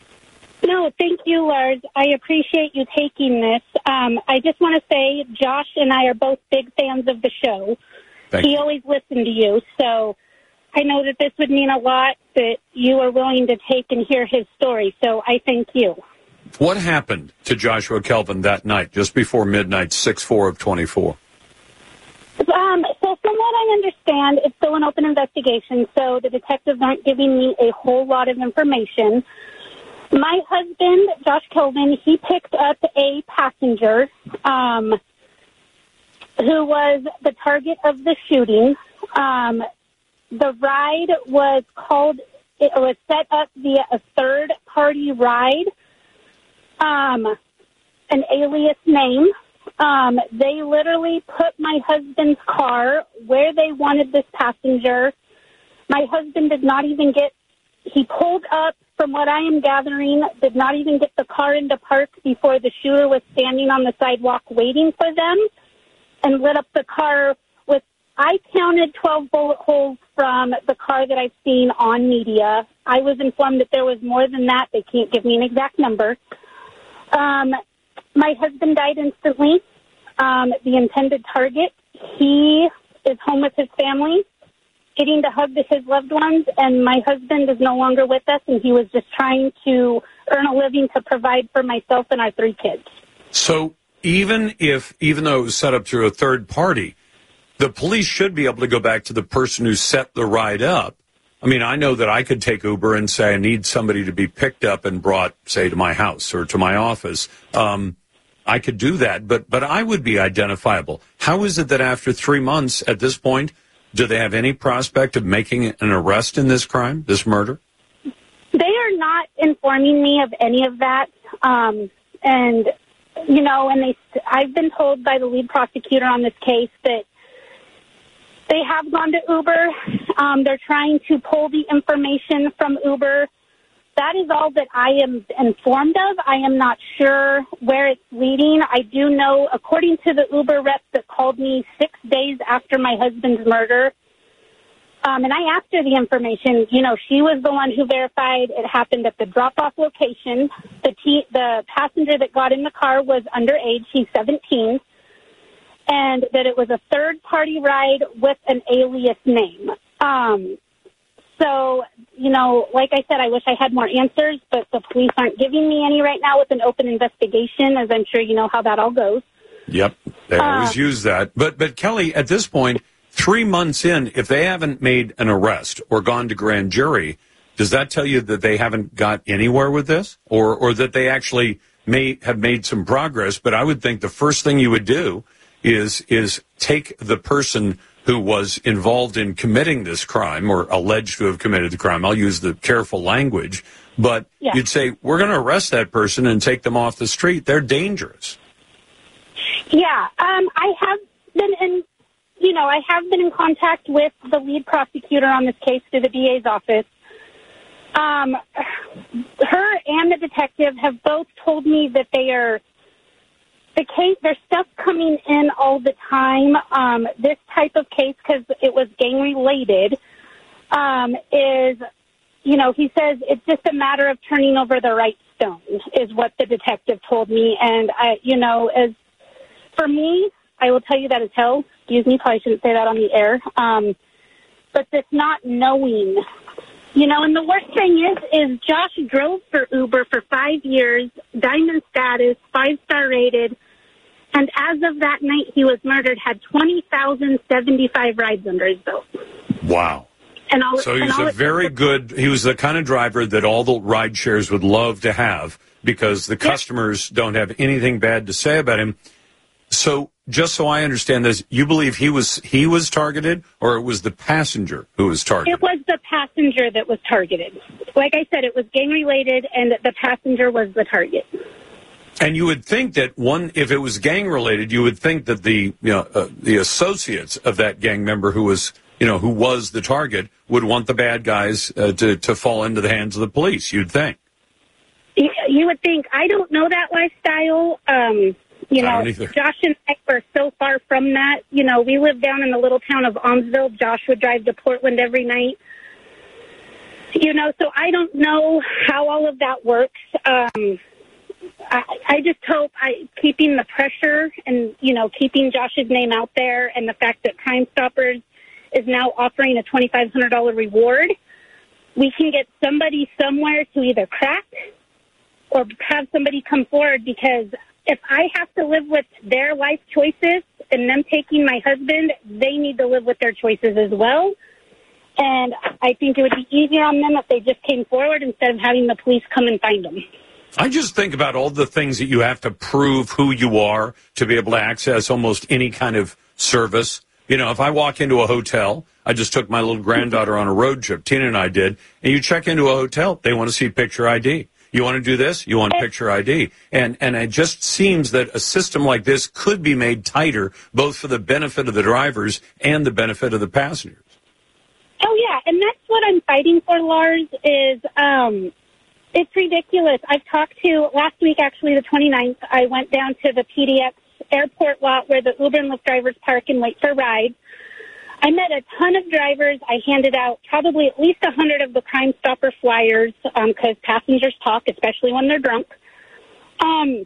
No, thank you, Lars. I appreciate you taking this. Um, I just want to say Josh and I are both big fans of the show. Thank he you. always listened to you, so I know that this would mean a lot that you are willing to take and hear his story, so I thank you. What happened to Joshua Kelvin that night, just before midnight, six four of twenty-four? Um, so from what I understand, it's still an open investigation, so the detectives aren't giving me a whole lot of information. My husband, Josh Kelvin, he picked up a passenger um, who was the target of the shooting. Um, the ride was called, it was set up via a third-party ride, um, an alias name. Um, they literally put my husband's car where they wanted this passenger. My husband did not even get, he pulled up, from what I am gathering, did not even get the car into park before the shooter was standing on the sidewalk waiting for them, and lit up the car with, I counted twelve bullet holes from the car that I've seen on media. I was informed that there was more than that. They can't give me an exact number. Um, my husband died instantly. Um, the intended target, he is home with his family, getting to hug his loved ones, and my husband is no longer with us, and he was just trying to earn a living to provide for myself and our three kids. So even if, even though it was set up through a third party, the police should be able to go back to the person who set the ride up. I mean, I know that I could take Uber and say I need somebody to be picked up and brought, say, to my house or to my office. Um, I could do that, but but I would be identifiable. How is it that after three months at this point, do they have any prospect of making an arrest in this crime, this murder? They are not informing me of any of that. Um, and, you know, and they, I've been told by the lead prosecutor on this case that they have gone to Uber. Um, they're trying to pull the information from Uber. That is all that I am informed of. I am not sure where it's leading. I do know, according to the Uber rep that called me six days after my husband's murder, um, and I asked her the information, you know, she was the one who verified it happened at the drop-off location. The, t- the passenger that got in the car was underage. He's seventeen. And that it was a third-party ride with an alias name. Um So, you know, like I said, I wish I had more answers, but the police aren't giving me any right now with an open investigation, as I'm sure you know how that all goes. Yep, they always Uh, use that. But, but Kelly, at this point, three months in, if they haven't made an arrest or gone to grand jury, does that tell you that they haven't got anywhere with this, or or that they actually may have made some progress? But I would think the first thing you would do is is take the person who was involved in committing this crime or alleged to have committed the crime. I'll use the careful language, but Yeah. you'd say, we're going to arrest that person and take them off the street. They're dangerous. Yeah, um, I have been in, you know, I have been in contact with the lead prosecutor on this case through the D A's office. Um, her and the detective have both told me that they are, the case, there's stuff coming in all the time. Um, this type of case, because it was gang-related, um, is, you know, he says it's just a matter of turning over the right stone, is what the detective told me. And, I, you know, as for me, I will tell you that as hell. Excuse me, probably shouldn't say that on the air. Um, but this not knowing, you know, and the worst thing is, is Josh drove for Uber for five years, diamond status, five-star rated, and as of that night he was murdered, had twenty thousand seventy-five rides under his belt. Wow. And all, So he and was all a very good, he was the kind of driver that all the ride shares would love to have because the customers don't have anything bad to say about him. So just so I understand this, you believe he was he was targeted, or it was the passenger who was targeted? It was the passenger that was targeted. Like I said, it was gang-related, and the passenger was the target. And you would think that one, if it was gang-related, you would think that the you know uh, the associates of that gang member who was you know who was the target would want the bad guys uh, to to fall into the hands of the police. You'd think. You, you would think. I don't know that lifestyle. Um, You know, Josh and I were so far from that. You know, we live down in the little town of Almsville. Josh would drive to Portland every night. You know, so I don't know how all of that works. Um, I, I just hope I keeping the pressure and, you know, keeping Josh's name out there, and the fact that Crime Stoppers is now offering a twenty-five hundred dollars reward, we can get somebody somewhere to either crack or have somebody come forward, because if I have to live with their life choices and them taking my husband, they need to live with their choices as well. And I think it would be easier on them if they just came forward instead of having the police come and find them. I just think about all the things that you have to prove who you are to be able to access almost any kind of service. You know, if I walk into a hotel, I just took my little granddaughter on a road trip, Tina and I did, and you check into a hotel, they want to see picture I D. You want to do this? You want picture I D. And and it just seems that a system like this could be made tighter, both for the benefit of the drivers and the benefit of the passengers. Oh, yeah, and that's what I'm fighting for, Lars, is um, it's ridiculous. I've talked to, last week, actually, the twenty-ninth, I went down to the P D X airport lot where the Uber and Lyft drivers park and wait for rides. I met a ton of drivers. I handed out probably at least a hundred of the Crime Stopper flyers because um, passengers talk, especially when they're drunk. Um,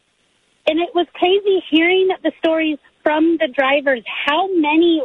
and it was crazy hearing the stories from the drivers, how many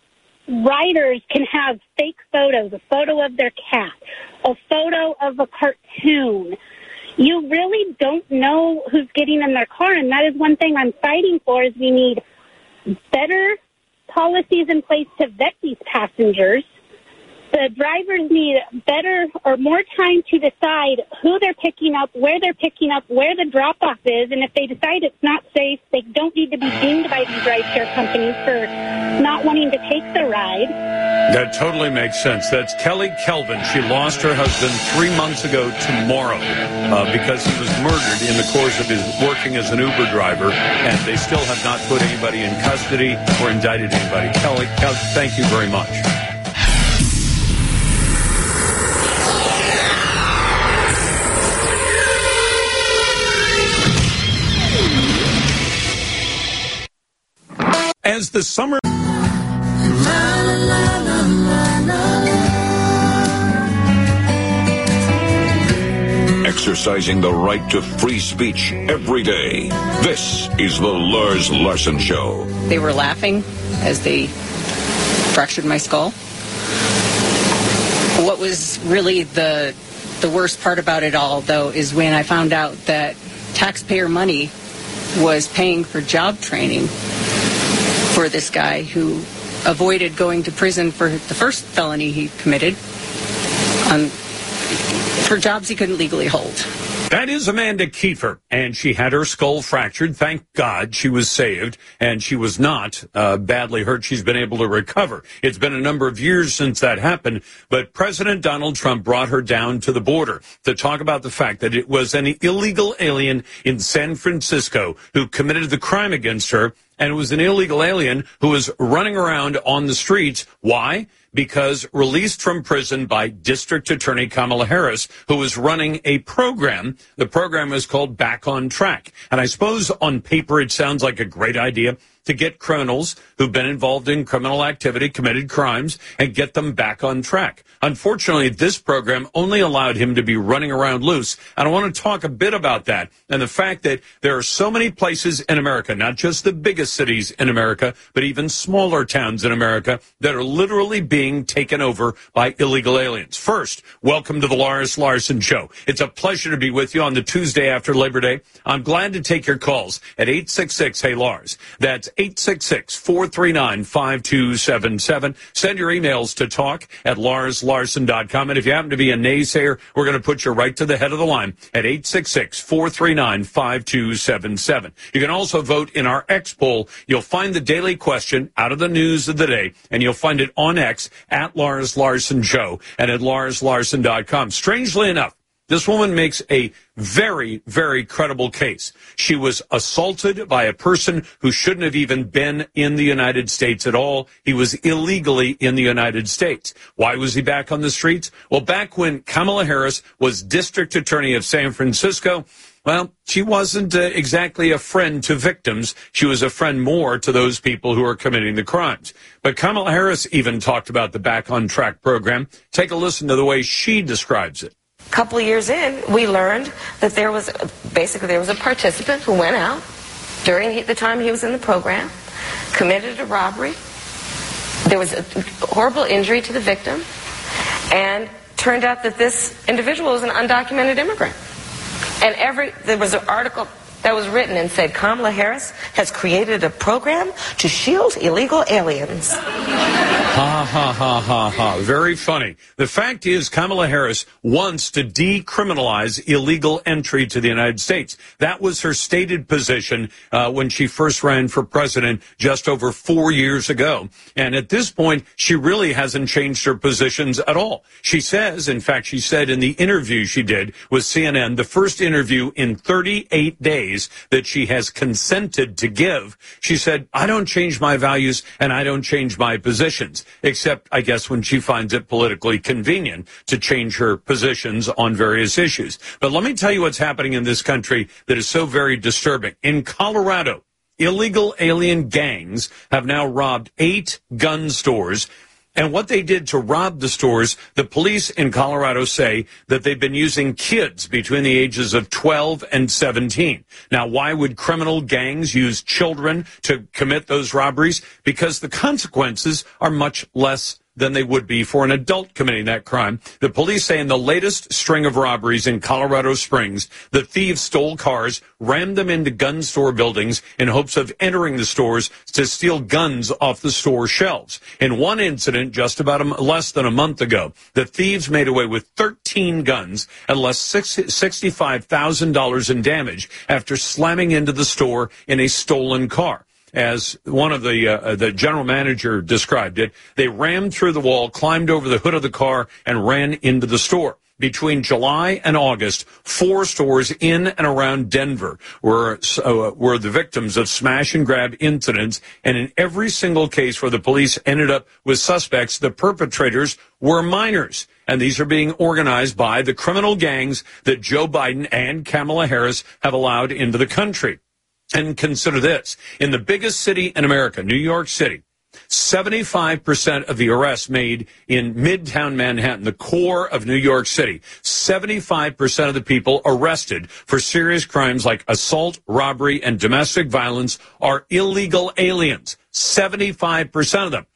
riders can have fake photos, a photo of their cat, a photo of a cartoon. You really don't know who's getting in their car, and that is one thing I'm fighting for, is we need better policies in place to vet these passengers. The drivers need better or more time to decide who they're picking up, where they're picking up, where the drop-off is, and if they decide it's not safe, they don't need to be dinged by these rideshare companies for not wanting to take the ride. That totally makes sense. That's Kelly Kelvin. She lost her husband three months ago tomorrow uh, because he was murdered in the course of his working as an Uber driver, and they still have not put anybody in custody or indicted anybody. Kelly, Kelly, thank you very much. As the summer... Exercising the right to free speech every day. This is the Lars Larson Show. They were laughing as they fractured my skull. what was really the the worst part about it all, though, is when I found out that taxpayer money was paying for job training for this guy who avoided going to prison for the first felony he committed um, for jobs he couldn't legally hold. That is Amanda Kiefer, and she had her skull fractured. Thank God she was saved, and she was not uh, badly hurt. She's been able to recover. It's been a number of years since that happened, but President Donald Trump brought her down to the border to talk about the fact that it was an illegal alien in San Francisco who committed the crime against her, and it was an illegal alien who was running around on the streets. Why? Because released from prison by District Attorney Kamala Harris, who was running a program. The program is called Back on Track. And I suppose on paper it sounds like a great idea to get criminals who've been involved in criminal activity, committed crimes, and get them back on track. Unfortunately, this program only allowed him to be running around loose. And I want to talk a bit about that and the fact that there are so many places in America, not just the biggest cities in America, but even smaller towns in America that are literally being taken over by illegal aliens. First, welcome to the Lars Larson Show. It's a pleasure to be with you on the Tuesday after Labor Day. I'm glad to take your calls at eight six six, hey Lars. That's eight six six, four three nine, five two seven seven. Send your emails to talk at lars larson dot com. And if you happen to be a naysayer, we're going to put you right to the head of the line at eight six six, four three nine, five two seven seven. You can also vote in our X poll. You'll find the daily question out of the news of the day, and you'll find it on X at Lars Larson Show and at lars larson dot com. Strangely enough, this woman makes a very, very credible case. She was assaulted by a person who shouldn't have even been in the United States at all. He was illegally in the United States. Why was he back on the streets? Well, back when Kamala Harris was District Attorney of San Francisco, well, she wasn't uh, exactly a friend to victims. She was a friend more to those people who are committing the crimes. But Kamala Harris even talked about the Back on Track program. Take a listen to the way she describes it. A couple of years in, we learned that there was, basically there was a participant who went out during the time he was in the program, committed a robbery, there was a horrible injury to the victim, and turned out that this individual was an undocumented immigrant. And every, there was an article that was written and said, Kamala Harris has created a program to shield illegal aliens. Ha, ha, ha, ha, ha. Very funny. The fact is, Kamala Harris wants to decriminalize illegal entry to the United States. That was her stated position uh, when she first ran for president just over four years ago. And at this point, she really hasn't changed her positions at all. She says, in fact, she said in the interview she did with C N N, the first interview in thirty-eight days that she has consented to give, she said, I don't change my values and I don't change my positions, except, I guess, when she finds it politically convenient to change her positions on various issues. But let me tell you what's happening in this country that is so very disturbing. In Colorado, illegal alien gangs have now robbed eight gun stores. And what they did to rob the stores, the police in Colorado say that they've been using kids between the ages of twelve and seventeen. Now, why would criminal gangs use children to commit those robberies? Because the consequences are much less than they would be for an adult committing that crime. The police say in the latest string of robberies in Colorado Springs, the thieves stole cars, rammed them into gun store buildings in hopes of entering the stores to steal guns off the store shelves. In one incident, just about a, less than a month ago, the thieves made away with thirteen guns and less sixty-five thousand dollars in damage after slamming into the store in a stolen car. As one of the uh, the general manager described it, they rammed through the wall, climbed over the hood of the car, and ran into the store. Between July and August, four stores in and around Denver were uh, were the victims of smash and grab incidents, and in every single case where the police ended up with suspects, the perpetrators were minors. And these are being organized by the criminal gangs that Joe Biden and Kamala Harris have allowed into the country. And consider this. In the biggest city in America, New York City, seventy-five percent of the arrests made in Midtown Manhattan, the core of New York City, seventy-five percent of the people arrested for serious crimes like assault, robbery, and domestic violence are illegal aliens. seventy-five percent of them.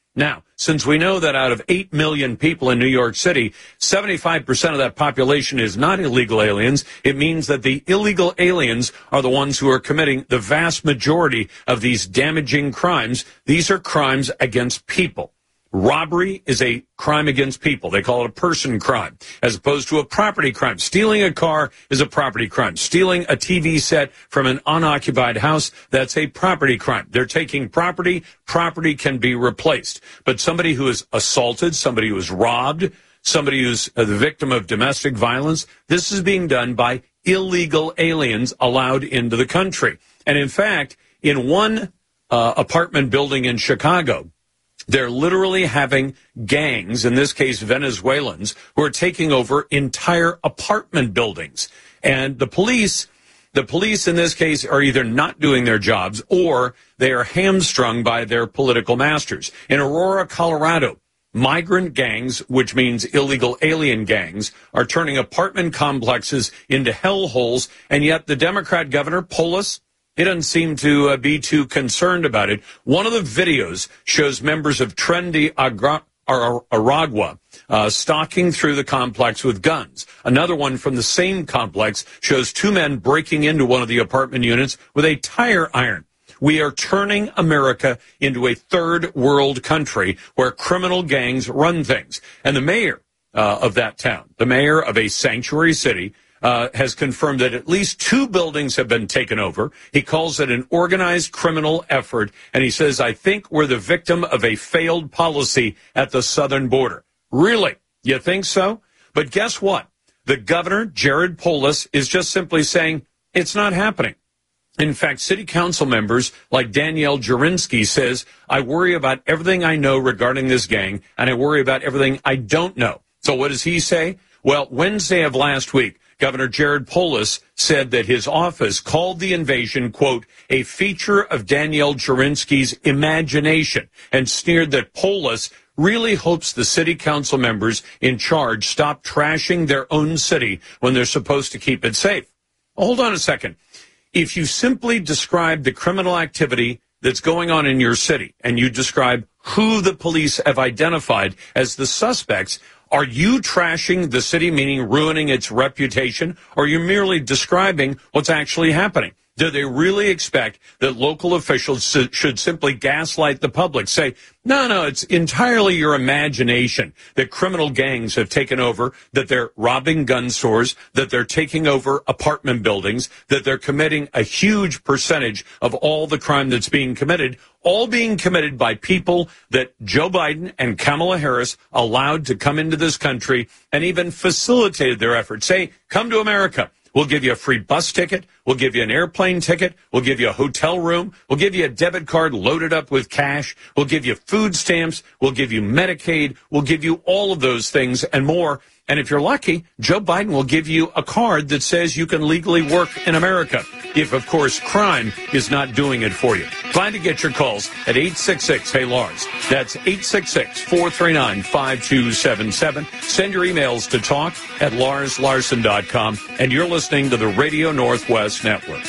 Now, since we know that out of eight million people in New York City, seventy-five percent of that population is not illegal aliens, it means that the illegal aliens are the ones who are committing the vast majority of these damaging crimes. These are crimes against people. Robbery is a crime against people. They call it a person crime, as opposed to a property crime. Stealing a car is a property crime. Stealing a T V set from an unoccupied house, that's a property crime. They're taking property. Property can be replaced. But somebody who is assaulted, somebody who is robbed, somebody who's the victim of domestic violence, this is being done by illegal aliens allowed into the country. And in fact, in one uh, apartment building in Chicago, they're literally having gangs, in this case Venezuelans, who are taking over entire apartment buildings. And the police, the police in this case are either not doing their jobs or they are hamstrung by their political masters. In Aurora, Colorado, migrant gangs, which means illegal alien gangs, are turning apartment complexes into hellholes, and yet the Democrat governor, Polis, he doesn't seem to uh, be too concerned about it. One of the videos shows members of Trendy Agra- Ar- Aragua uh, stalking through the complex with guns. Another one from the same complex shows two men breaking into one of the apartment units with a tire iron. We are turning America into a third world country where criminal gangs run things. And the mayor uh, of that town, the mayor of a sanctuary city, Uh, has confirmed that at least two buildings have been taken over. He calls it an organized criminal effort, and he says, I think we're the victim of a failed policy at the southern border. Really? You think so? But guess what? The governor, Jared Polis, is just simply saying it's not happening. In fact, city council members like Danielle Jurinsky says, I worry about everything I know regarding this gang, and I worry about everything I don't know. So what does he say? Well, Wednesday of last week, Governor Jared Polis said that his office called the invasion, quote, a feature of Danielle Jurinsky's imagination, and sneered that Polis really hopes the city council members in charge stop trashing their own city when they're supposed to keep it safe. Hold on a second. If you simply describe the criminal activity that's going on in your city, and you describe who the police have identified as the suspects, are you trashing the city, meaning ruining its reputation, or are you merely describing what's actually happening? Do they really expect that local officials should simply gaslight the public, say, no, no, it's entirely your imagination that criminal gangs have taken over, that they're robbing gun stores, that they're taking over apartment buildings, that they're committing a huge percentage of all the crime that's being committed, all being committed by people that Joe Biden and Kamala Harris allowed to come into this country and even facilitated their efforts. Say, come to America. We'll give you a free bus ticket. We'll give you an airplane ticket. We'll give you a hotel room. We'll give you a debit card loaded up with cash. We'll give you food stamps. We'll give you Medicaid. We'll give you all of those things and more. And if you're lucky, Joe Biden will give you a card that says you can legally work in America. If, of course, crime is not doing it for you. Glad to get your calls at eight six six, hey Lars. That's eight six six, four three nine, five two seven seven. Send your emails to talk at lars larson dot com. And you're listening to the Radio Northwest Network.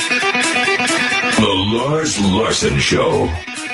The Lars Larson Show.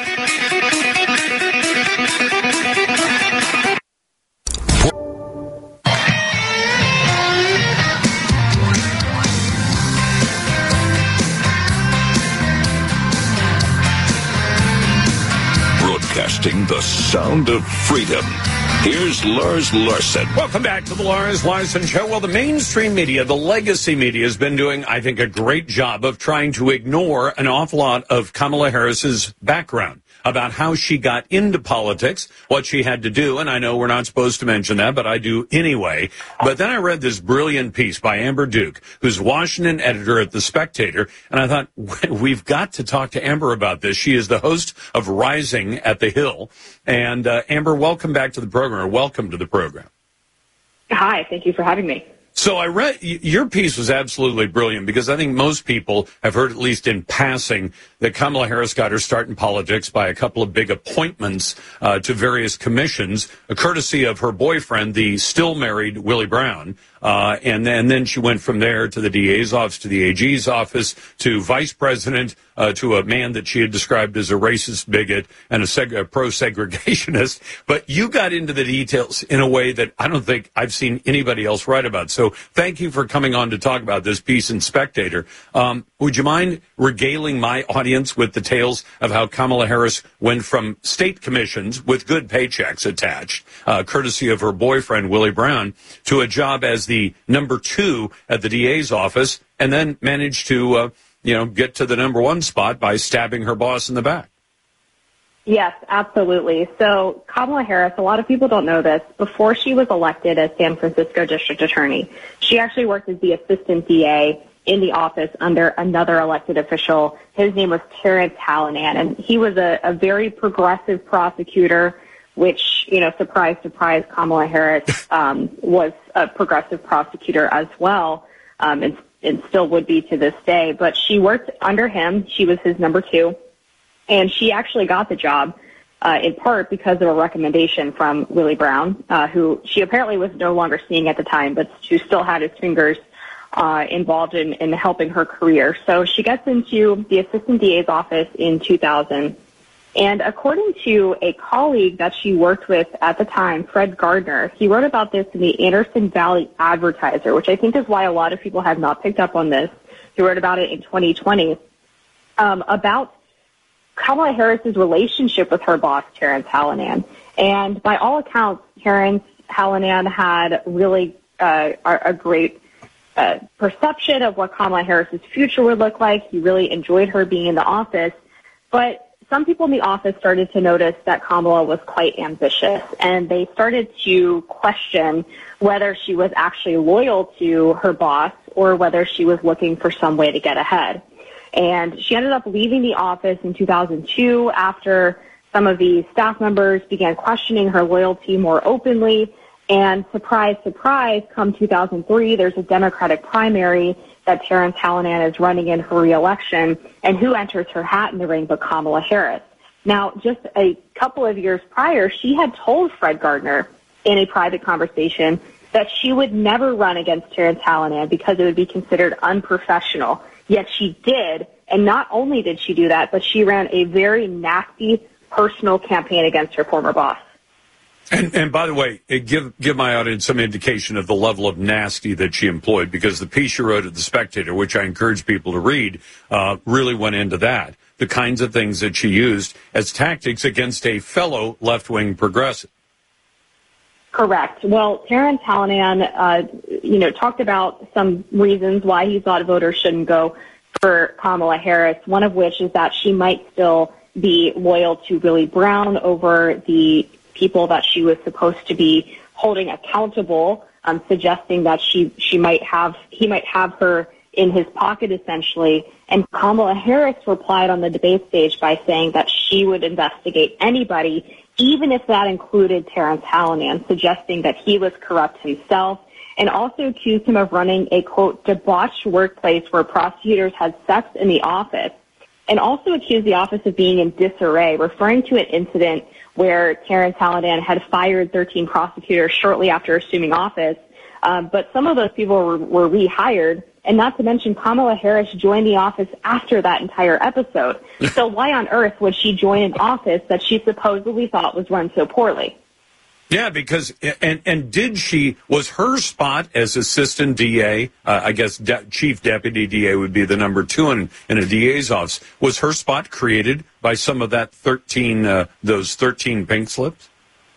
Broadcasting the sound of freedom. Here's Lars Larson. Welcome back to the Lars Larson Show. Well, the mainstream media, the legacy media, has been doing, I think, a great job of trying to ignore an awful lot of Kamala Harris's background, about how she got into politics, what she had to do, and I know we're not supposed to mention that, but I do anyway. But then I read this brilliant piece by Amber Duke, who's Washington editor at The Spectator, and I thought, we've got to talk to Amber about this. She is the host of Rising at the Hill. And uh, Amber, welcome back to the program, or welcome to the program. Hi, thank you for having me. So I read, your piece was absolutely brilliant, because I think most people have heard, at least in passing, that Kamala Harris got her start in politics by a couple of big appointments uh, to various commissions, a courtesy of her boyfriend, the still married Willie Brown, Uh, and, then, and then she went from there to the D A's office, to the A G's office, to vice president, uh, to a man that she had described as a racist bigot and a, seg- a pro-segregationist. But you got into the details in a way that I don't think I've seen anybody else write about. So thank you for coming on to talk about this piece in Spectator. Um, would you mind regaling my audience with the tales of how Kamala Harris went from state commissions with good paychecks attached, uh, courtesy of her boyfriend, Willie Brown, to a job as the number two at the D A's office, and then managed to, uh, you know, get to the number one spot by stabbing her boss in the back? Yes, absolutely. So Kamala Harris, a lot of people don't know this, before she was elected as San Francisco District Attorney, she actually worked as the assistant D A in the office under another elected official. His name was Terrence Hallinan, and he was a, a very progressive prosecutor, which, you know, surprise, surprise, Kamala Harris um, was a progressive prosecutor as well, um, and, and still would be to this day. But she worked under him. She was his number two. And she actually got the job uh, in part because of a recommendation from Willie Brown, uh, who she apparently was no longer seeing at the time, but who still had his fingers uh, involved in, in helping her career. So she gets into the assistant D A's office in two thousand. And according to a colleague that she worked with at the time, Fred Gardner, he wrote about this in the Anderson Valley Advertiser, which I think is why a lot of people have not picked up on this. He wrote about it in twenty twenty, um, about Kamala Harris's relationship with her boss, Terrence Hallinan. And by all accounts, Terrence Hallinan had really uh, a great uh, perception of what Kamala Harris's future would look like. He really enjoyed her being in the office. But some people in the office started to notice that Kamala was quite ambitious, and they started to question whether she was actually loyal to her boss or whether she was looking for some way to get ahead. And she ended up leaving the office in two thousand two after some of the staff members began questioning her loyalty more openly. And surprise, surprise, come two thousand three, there's a Democratic primary that Terrence Hallinan is running in for re-election. And who enters her hat in the ring but Kamala Harris? Now, just a couple of years prior, she had told Fred Gardner in a private conversation that she would never run against Terrence Hallinan because it would be considered unprofessional. Yet she did, and not only did she do that, but she ran a very nasty personal campaign against her former boss. And, and by the way, give give my audience some indication of the level of nasty that she employed, because the piece you wrote at The Spectator, which I encourage people to read, uh, really went into that, the kinds of things that she used as tactics against a fellow left-wing progressive. Correct. Well, Terrence Hallinan, uh, you know, talked about some reasons why he thought voters shouldn't go for Kamala Harris, one of which is that she might still be loyal to Willie Brown over the people that she was supposed to be holding accountable, um, suggesting that she, she might have, he might have her in his pocket, essentially. And Kamala Harris replied on the debate stage by saying that she would investigate anybody, even if that included Terrence Hallinan, suggesting that he was corrupt himself, and also accused him of running a, quote, debauched workplace where prosecutors had sex in the office, and also accused the office of being in disarray, referring to an incident where Terrence Hallinan had fired thirteen prosecutors shortly after assuming office. Um, but some of those people were, were rehired, and not to mention Kamala Harris joined the office after that entire episode. So why on earth would she join an office that she supposedly thought was run so poorly? Yeah, because, and and did she, was her spot as assistant D A, uh, I guess de- chief deputy D A would be the number two in, in a D A's office, was her spot created by some of that thirteen, uh, those thirteen pink slips?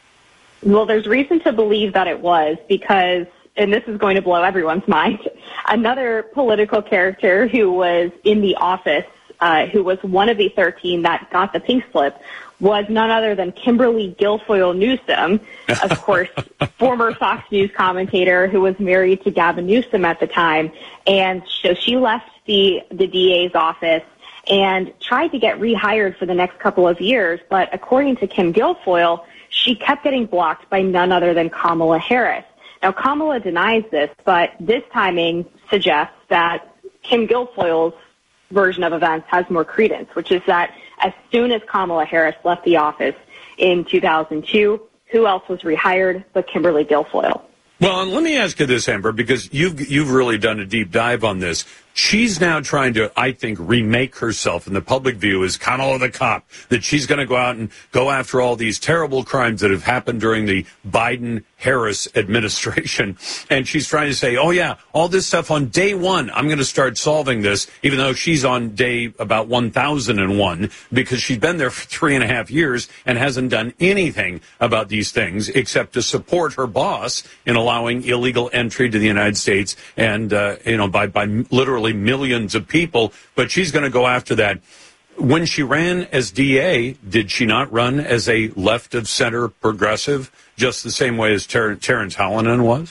Well, there's reason to believe that it was, because, and this is going to blow everyone's mind, another political character who was in the office, uh, who was one of the thirteen that got the pink slip, was none other than Kimberly Guilfoyle Newsom, of course, former Fox News commentator who was married to Gavin Newsom at the time. And so she left the, the D A's office and tried to get rehired for the next couple of years. But according to Kim Guilfoyle, she kept getting blocked by none other than Kamala Harris. Now, Kamala denies this, but this timing suggests that Kim Guilfoyle's version of events has more credence, which is that as soon as Kamala Harris left the office in two thousand two, who else was rehired but Kimberly Guilfoyle? Well, and let me ask you this, Amber, because you've you've really done a deep dive on this. She's now trying to, I think, remake herself in the public view as Kamala the cop, that she's going to go out and go after all these terrible crimes that have happened during the Biden-Harris administration. And she's trying to say, oh, yeah, all this stuff on day one, I'm going to start solving this, even though she's on day about one thousand one, because she's been there for three and a half years and hasn't done anything about these things except to support her boss in allowing illegal entry to the United States and, uh, you know, by, by literally millions of people, but she's going to go after that. When she ran as D A, did she not run as a left-of-center progressive, just the same way as Ter- Terrence Hallinan was?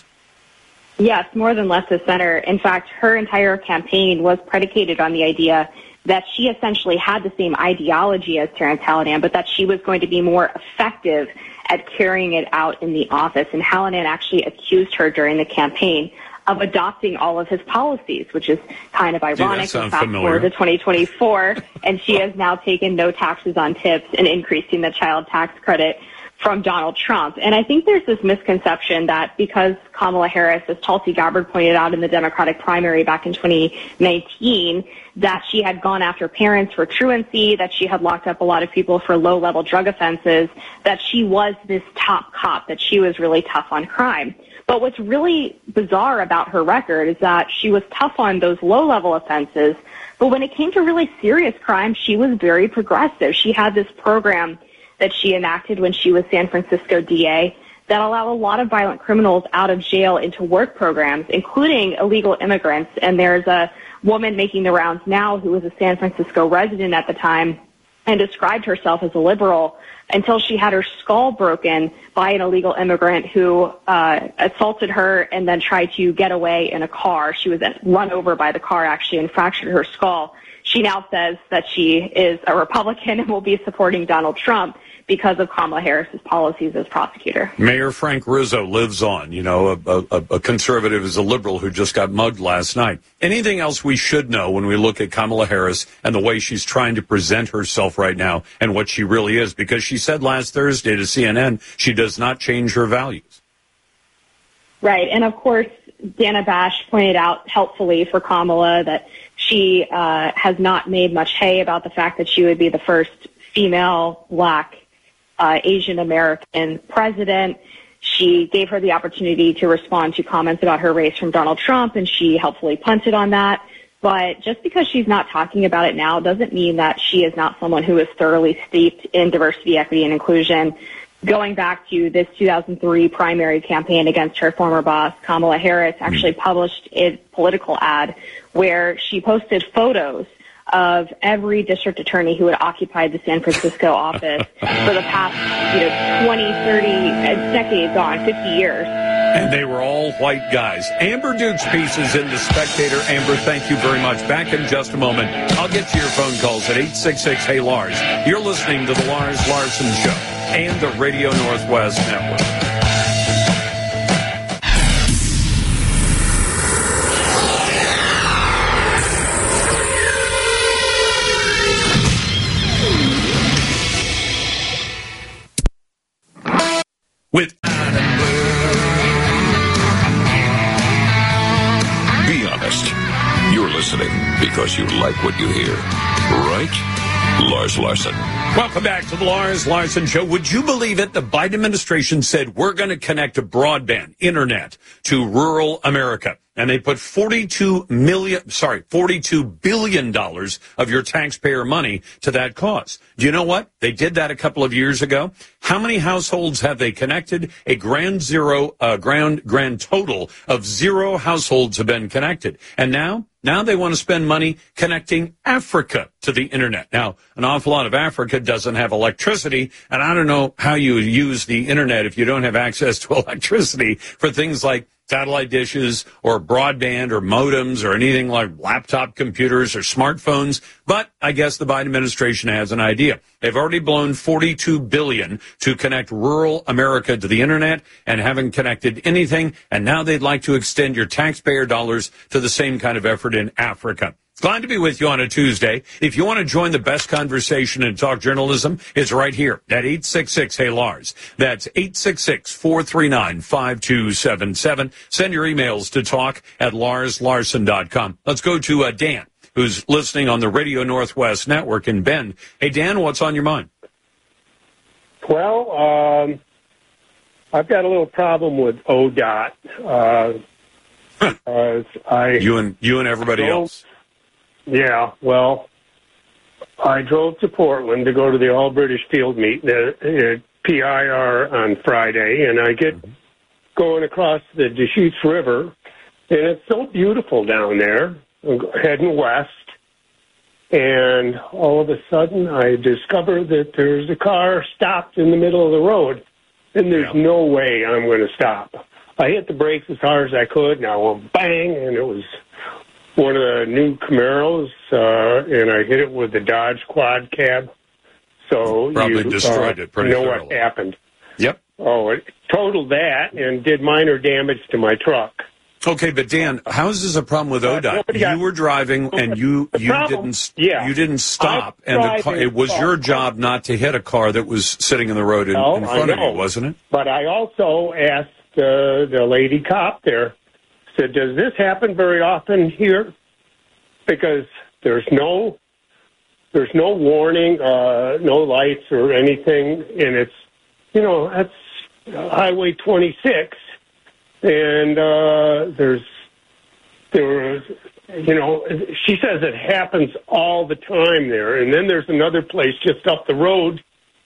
Yes, more than left of center. In fact, her entire campaign was predicated on the idea that she essentially had the same ideology as Terrence Hallinan, but that she was going to be more effective at carrying it out in the office. And Hallinan actually accused her during the campaign of adopting all of his policies, which is kind of ironic. Dude, fast forward to twenty twenty-four, and she has now taken no taxes on tips and increasing the child tax credit from Donald Trump. And I think there's this misconception that because Kamala Harris, as Tulsi Gabbard pointed out in the Democratic primary back in twenty nineteen, that she had gone after parents for truancy, that she had locked up a lot of people for low-level drug offenses, that she was this top cop, that she was really tough on crime. But what's really bizarre about her record is that she was tough on those low-level offenses, but when it came to really serious crime, she was very progressive. She had this program that she enacted when she was San Francisco D A that allowed a lot of violent criminals out of jail into work programs, including illegal immigrants. And there's a woman making the rounds now who was a San Francisco resident at the time and described herself as a liberal until she had her skull broken by an illegal immigrant who uh, assaulted her and then tried to get away in a car. She was run over by the car, actually, and fractured her skull. She now says that she is a Republican and will be supporting Donald Trump because of Kamala Harris's policies as prosecutor. Mayor Frank Rizzo lives on, you know, a, a, a conservative is a liberal who just got mugged last night. Anything else we should know when we look at Kamala Harris and the way she's trying to present herself right now and what she really is? Because she said last Thursday to C N N she does not change her values. Right. And, of course, Dana Bash pointed out helpfully for Kamala that she uh, has not made much hay about the fact that she would be the first female black Uh, Asian American president. She gave her the opportunity to respond to comments about her race from Donald Trump, and she helpfully punted on that. But just because she's not talking about it now doesn't mean that she is not someone who is thoroughly steeped in diversity, equity, and inclusion. Going back to this two thousand three primary campaign against her former boss, Kamala Harris, actually published a political ad where she posted photos of every district attorney who had occupied the San Francisco office for the past, you know, twenty, thirty, decades on, fifty years. And they were all white guys. Amber Duke's piece is in The Spectator. Amber, thank you very much. Back in just a moment. I'll get to your phone calls at eight six six, hey Lars. You're listening to The Lars Larson Show and the Radio Northwest Network. With Be honest. You're listening because you like what you hear, right? Lars Larson. Welcome back to the Lars Larson Show. Would you believe it? The Biden administration said we're going to connect a broadband internet to rural America. And they put forty-two million, sorry, forty-two billion dollars of your taxpayer money to that cause. Do you know what? They did that a couple of years ago. How many households have they connected? A grand zero, uh, grand, grand total of zero households have been connected. And now, now they want to spend money connecting Africa to the internet. Now, an awful lot of Africa doesn't have electricity, and I don't know how you use the internet if you don't have access to electricity for things like satellite dishes or broadband or modems or anything like laptop computers or smartphones. But I guess the Biden administration has an idea. They've already blown forty-two billion dollars to connect rural America to the internet and haven't connected anything. And now they'd like to extend your taxpayer dollars to the same kind of effort in Africa. Glad to be with you on a Tuesday. If you want to join the best conversation in talk journalism, it's right here at eight six six, hey Lars. That's eight six six, four three nine, five two seven seven. Send your emails to talk at lars larson dot com. Let's go to uh, Dan, who's listening on the Radio Northwest Network in Bend. Hey, Dan, what's on your mind? Well, um, I've got a little problem with O D O T. Uh, uh, I, you and you and everybody drove, else. Yeah, well, I drove to Portland to go to the All British Field Meet at, at P I R on Friday, and I get mm-hmm. going across the Deschutes River, and it's so beautiful down there. I'm heading west, and all of a sudden I discover that there's a car stopped in the middle of the road, and there's yeah. no way I'm going to stop. I hit the brakes as hard as I could, and I went bang, and it was one of the new Camaros, uh, and I hit it with the Dodge Quad Cab. So probably you destroyed uh, it pretty know thoroughly. What happened. Yep. Oh, it totaled that and did minor damage to my truck. Okay, but Dan, how is this a problem with O D O T? You were driving and you you problem, didn't yeah. you didn't stop, and the car, it was your job not to hit a car that was sitting in the road in, well, in front I of know, you, wasn't it? But I also asked uh, the lady cop there, said, "Does this happen very often here?" Because there's no there's no warning, uh, no lights or anything, and it's you know that's Highway twenty-six. And uh, there's, there was, you know, she says it happens all the time there. And then there's another place just up the road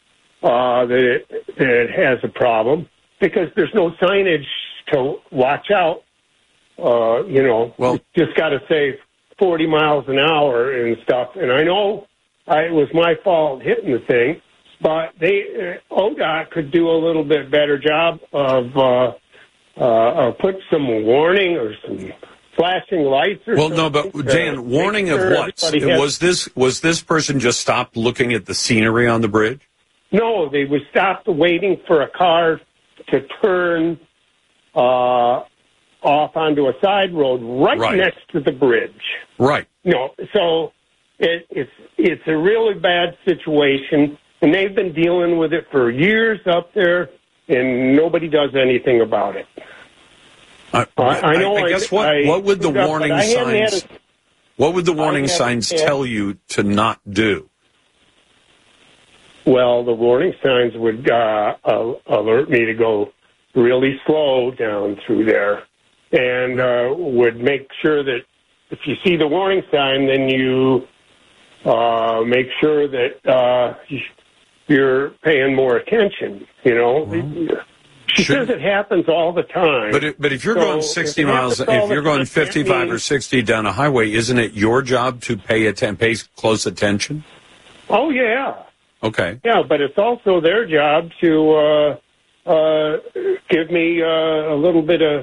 uh, that, it, that it has a problem because there's no signage to watch out. Uh, you know, well, you just got to say forty miles an hour and stuff. And I know I, it was my fault hitting the thing, but they uh, O D O T could do a little bit better job of. Uh, Uh, or put some warning or some flashing lights or well, something. Well, no, but Dan, warning sure of what? Has... Was this was this person just stopped looking at the scenery on the bridge? No, they were stopped waiting for a car to turn uh, off onto a side road right, right next to the bridge. Right. No, so it, it's it's a really bad situation, and they've been dealing with it for years up there. And nobody does anything about it. Uh, I, I know. I, I guess I, what I, what would the up, warning signs? A, what would the warning signs had, tell you to not do? Well, the warning signs would uh, uh, alert me to go really slow down through there, and uh, would make sure that if you see the warning sign, then you uh, make sure that uh, you, you're paying more attention, you know. Well, she Should, says it happens all the time. But it, but if you're so going sixty miles, if you're going fifty-five or sixty down a highway, isn't it your job to pay atten- pay close attention? Oh yeah. Okay. Yeah, but it's also their job to uh, uh, give me uh, a little bit of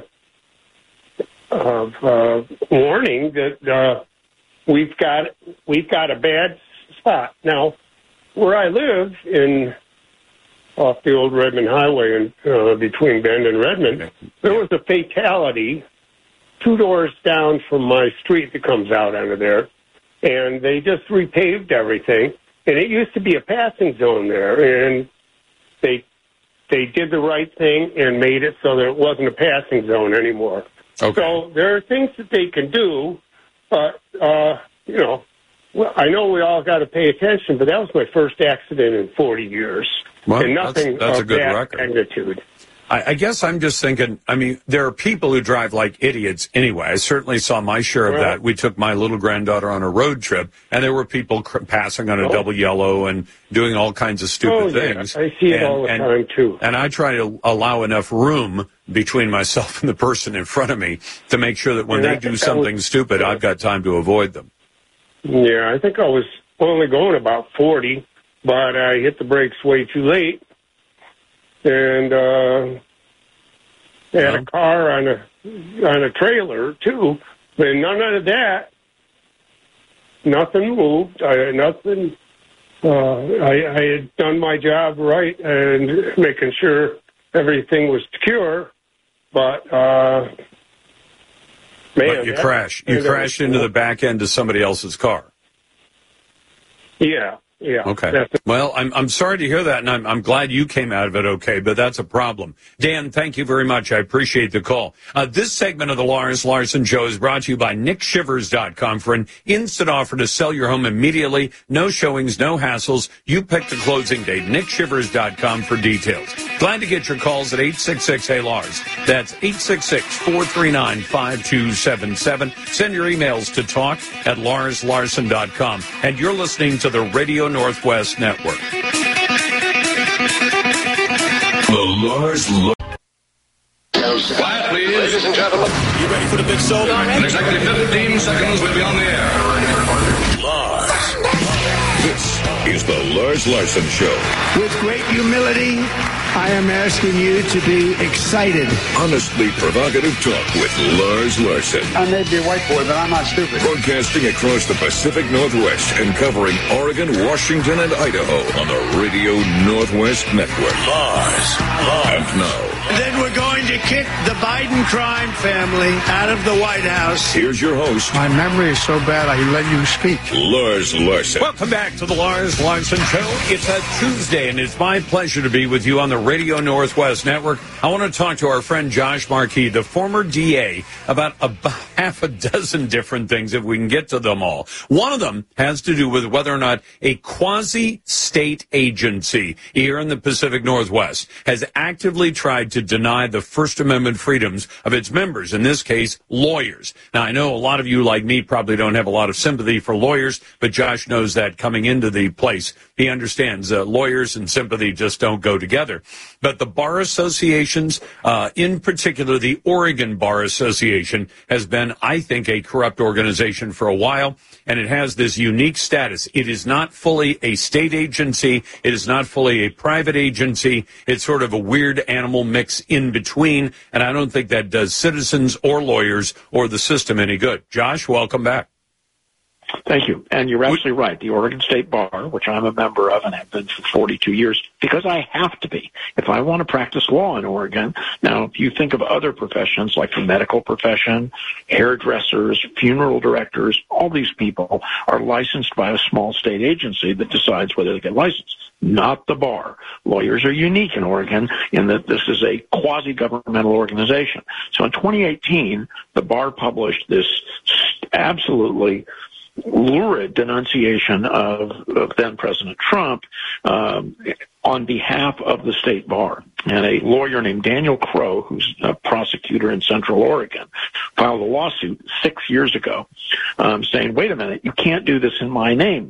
of uh, warning that uh, we've got we've got a bad spot now. Where I live in off the old Redmond Highway and uh, between Bend and Redmond, there was a fatality two doors down from my street that comes out under there, and they just repaved everything. And it used to be a passing zone there, and they they did the right thing and made it so that it wasn't a passing zone anymore. Okay. So there are things that they can do, but uh, you know. Well, I know we all got to pay attention, but that was my first accident in forty years, well, and nothing that's, that's of a good that record. magnitude. I, I guess I'm just thinking, I mean, there are people who drive like idiots anyway. I certainly saw my share of well, that. We took my little granddaughter on a road trip, and there were people cr- passing on a oh. double yellow and doing all kinds of stupid oh, yeah. things. I see it and, all the and, time, too. And I try to allow enough room between myself and the person in front of me to make sure that when and they do something was, stupid, yeah. I've got time to avoid them. Yeah, I think I was only going about forty, but I hit the brakes way too late, and uh, had yeah. a car on a on a trailer too. But none of that, nothing moved. I nothing. Uh, I, I had done my job right and making sure everything was secure, but uh, Man, but you that- crash. You that crashed was into cool. the back end of somebody else's car. Yeah, yeah. Okay. That's- Well, I'm I'm sorry to hear that, and I'm I'm glad you came out of it okay, but that's a problem. Dan, thank you very much. I appreciate the call. Uh, this segment of the Lars Larson Show is brought to you by Nick Shivers dot com for an instant offer to sell your home immediately. No showings, no hassles. You pick the closing date. Nick Shivers dot com for details. Glad to get your calls at eight six six, hey Lars. That's eight six six, four three nine, five two seven seven. Send your emails to talk at Lars Larson dot com. And you're listening to the Radio Northwest Network. The Lars L- Quiet, please. Ladies and gentlemen. You ready for the big show? In exactly fifteen seconds, we'll be on the air. Lars. This is the Lars Larson Show. With great humility, I am asking you to be excited. Honestly provocative talk with Lars Larson. I may be a white boy, but I'm not stupid. Broadcasting across the Pacific Northwest and covering Oregon, Washington, and Idaho on the Radio Northwest Network. Lars. And now, And then we're going to kick the Biden crime family out of the White House. here's your host, My memory is so bad I let you speak. Lars Larson. Welcome back to the Lars Larson Show. It's a Tuesday, and it's my pleasure to be with you on the Radio Northwest Network. I want to talk to our friend Josh Markey, the former D A, about a half a dozen different things, if we can get to them all. One of them has to do with whether or not a quasi-state agency here in the Pacific Northwest has actively tried to deny the First Amendment freedoms of its members, in this case, lawyers. Now, I know a lot of you, like me, probably don't have a lot of sympathy for lawyers, but Josh knows that coming into the place. He understands uh, lawyers and sympathy just don't go together. But the bar associations, uh, in particular, the Oregon Bar Association, has been, I think, a corrupt organization for a while, and it has this unique status. It is not fully a state agency. It is not fully a private agency. It's sort of a weird animal mix in between, and I don't think that does citizens or lawyers or the system any good. Josh, welcome back. Thank you. And you're absolutely right. The Oregon State Bar, which I'm a member of and have been for forty-two years, because I have to be. If I want to practice law in Oregon, now, if you think of other professions like the medical profession, hairdressers, funeral directors, all these people are licensed by a small state agency that decides whether they get licensed, not the bar. Lawyers are unique in Oregon in that this is a quasi-governmental organization. So in twenty eighteen, the bar published this absolutely lurid denunciation of, of then President Trump um, on behalf of the state bar. And a lawyer named Daniel Crow, who's a prosecutor in Central Oregon, filed a lawsuit six years ago um, saying, wait a minute, you can't do this in my name.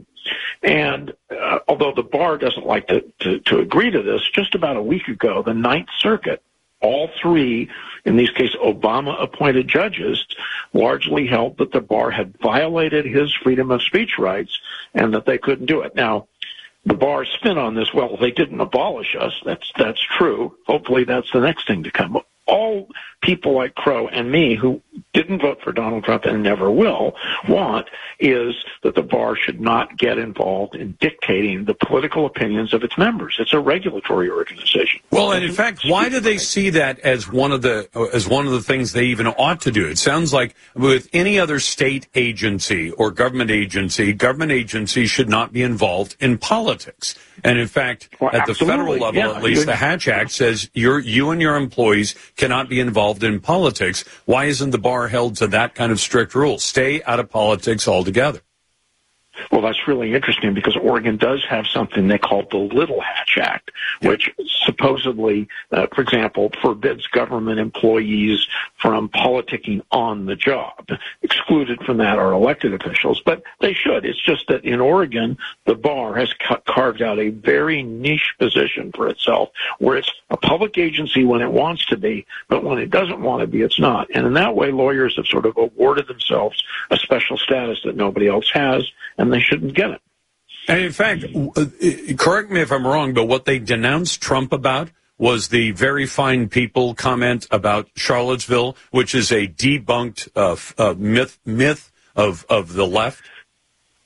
And uh, although the bar doesn't like to, to, to agree to this, just about a week ago, the Ninth Circuit, all three, in these cases, Obama-appointed judges, largely held that the bar had violated his freedom of speech rights and that they couldn't do it. Now, the bar's spin on this, well, they didn't abolish us. That's that's true. Hopefully that's the next thing to come. All people like Crow and me who didn't vote for Donald Trump and never will want is that the bar should not get involved in dictating the political opinions of its members. It's a regulatory organization. Well, and in fact, why do they see that as one of the as one of the things they even ought to do? It sounds like with any other state agency or government agency, government agencies should not be involved in politics. And in fact, well, at the federal level, yeah, at least, the Hatch Act says you're, you and your employees cannot be involved in politics. Why isn't the bar held to that kind of strict rule? Stay out of politics altogether. Well, that's really interesting because Oregon does have something they call the Little Hatch Act, which supposedly, uh, for example, forbids government employees from politicking on the job. Excluded from that are elected officials, but they should. It's just that in Oregon, the bar has ca- carved out a very niche position for itself where it's a public agency when it wants to be, but when it doesn't want to be, it's not. And in that way, lawyers have sort of awarded themselves a special status that nobody else has, and they shouldn't get it. And in fact, correct me if I'm wrong, but what they denounced Trump about was the very fine people comment about Charlottesville, which is a debunked uh, uh, myth myth of, of the left.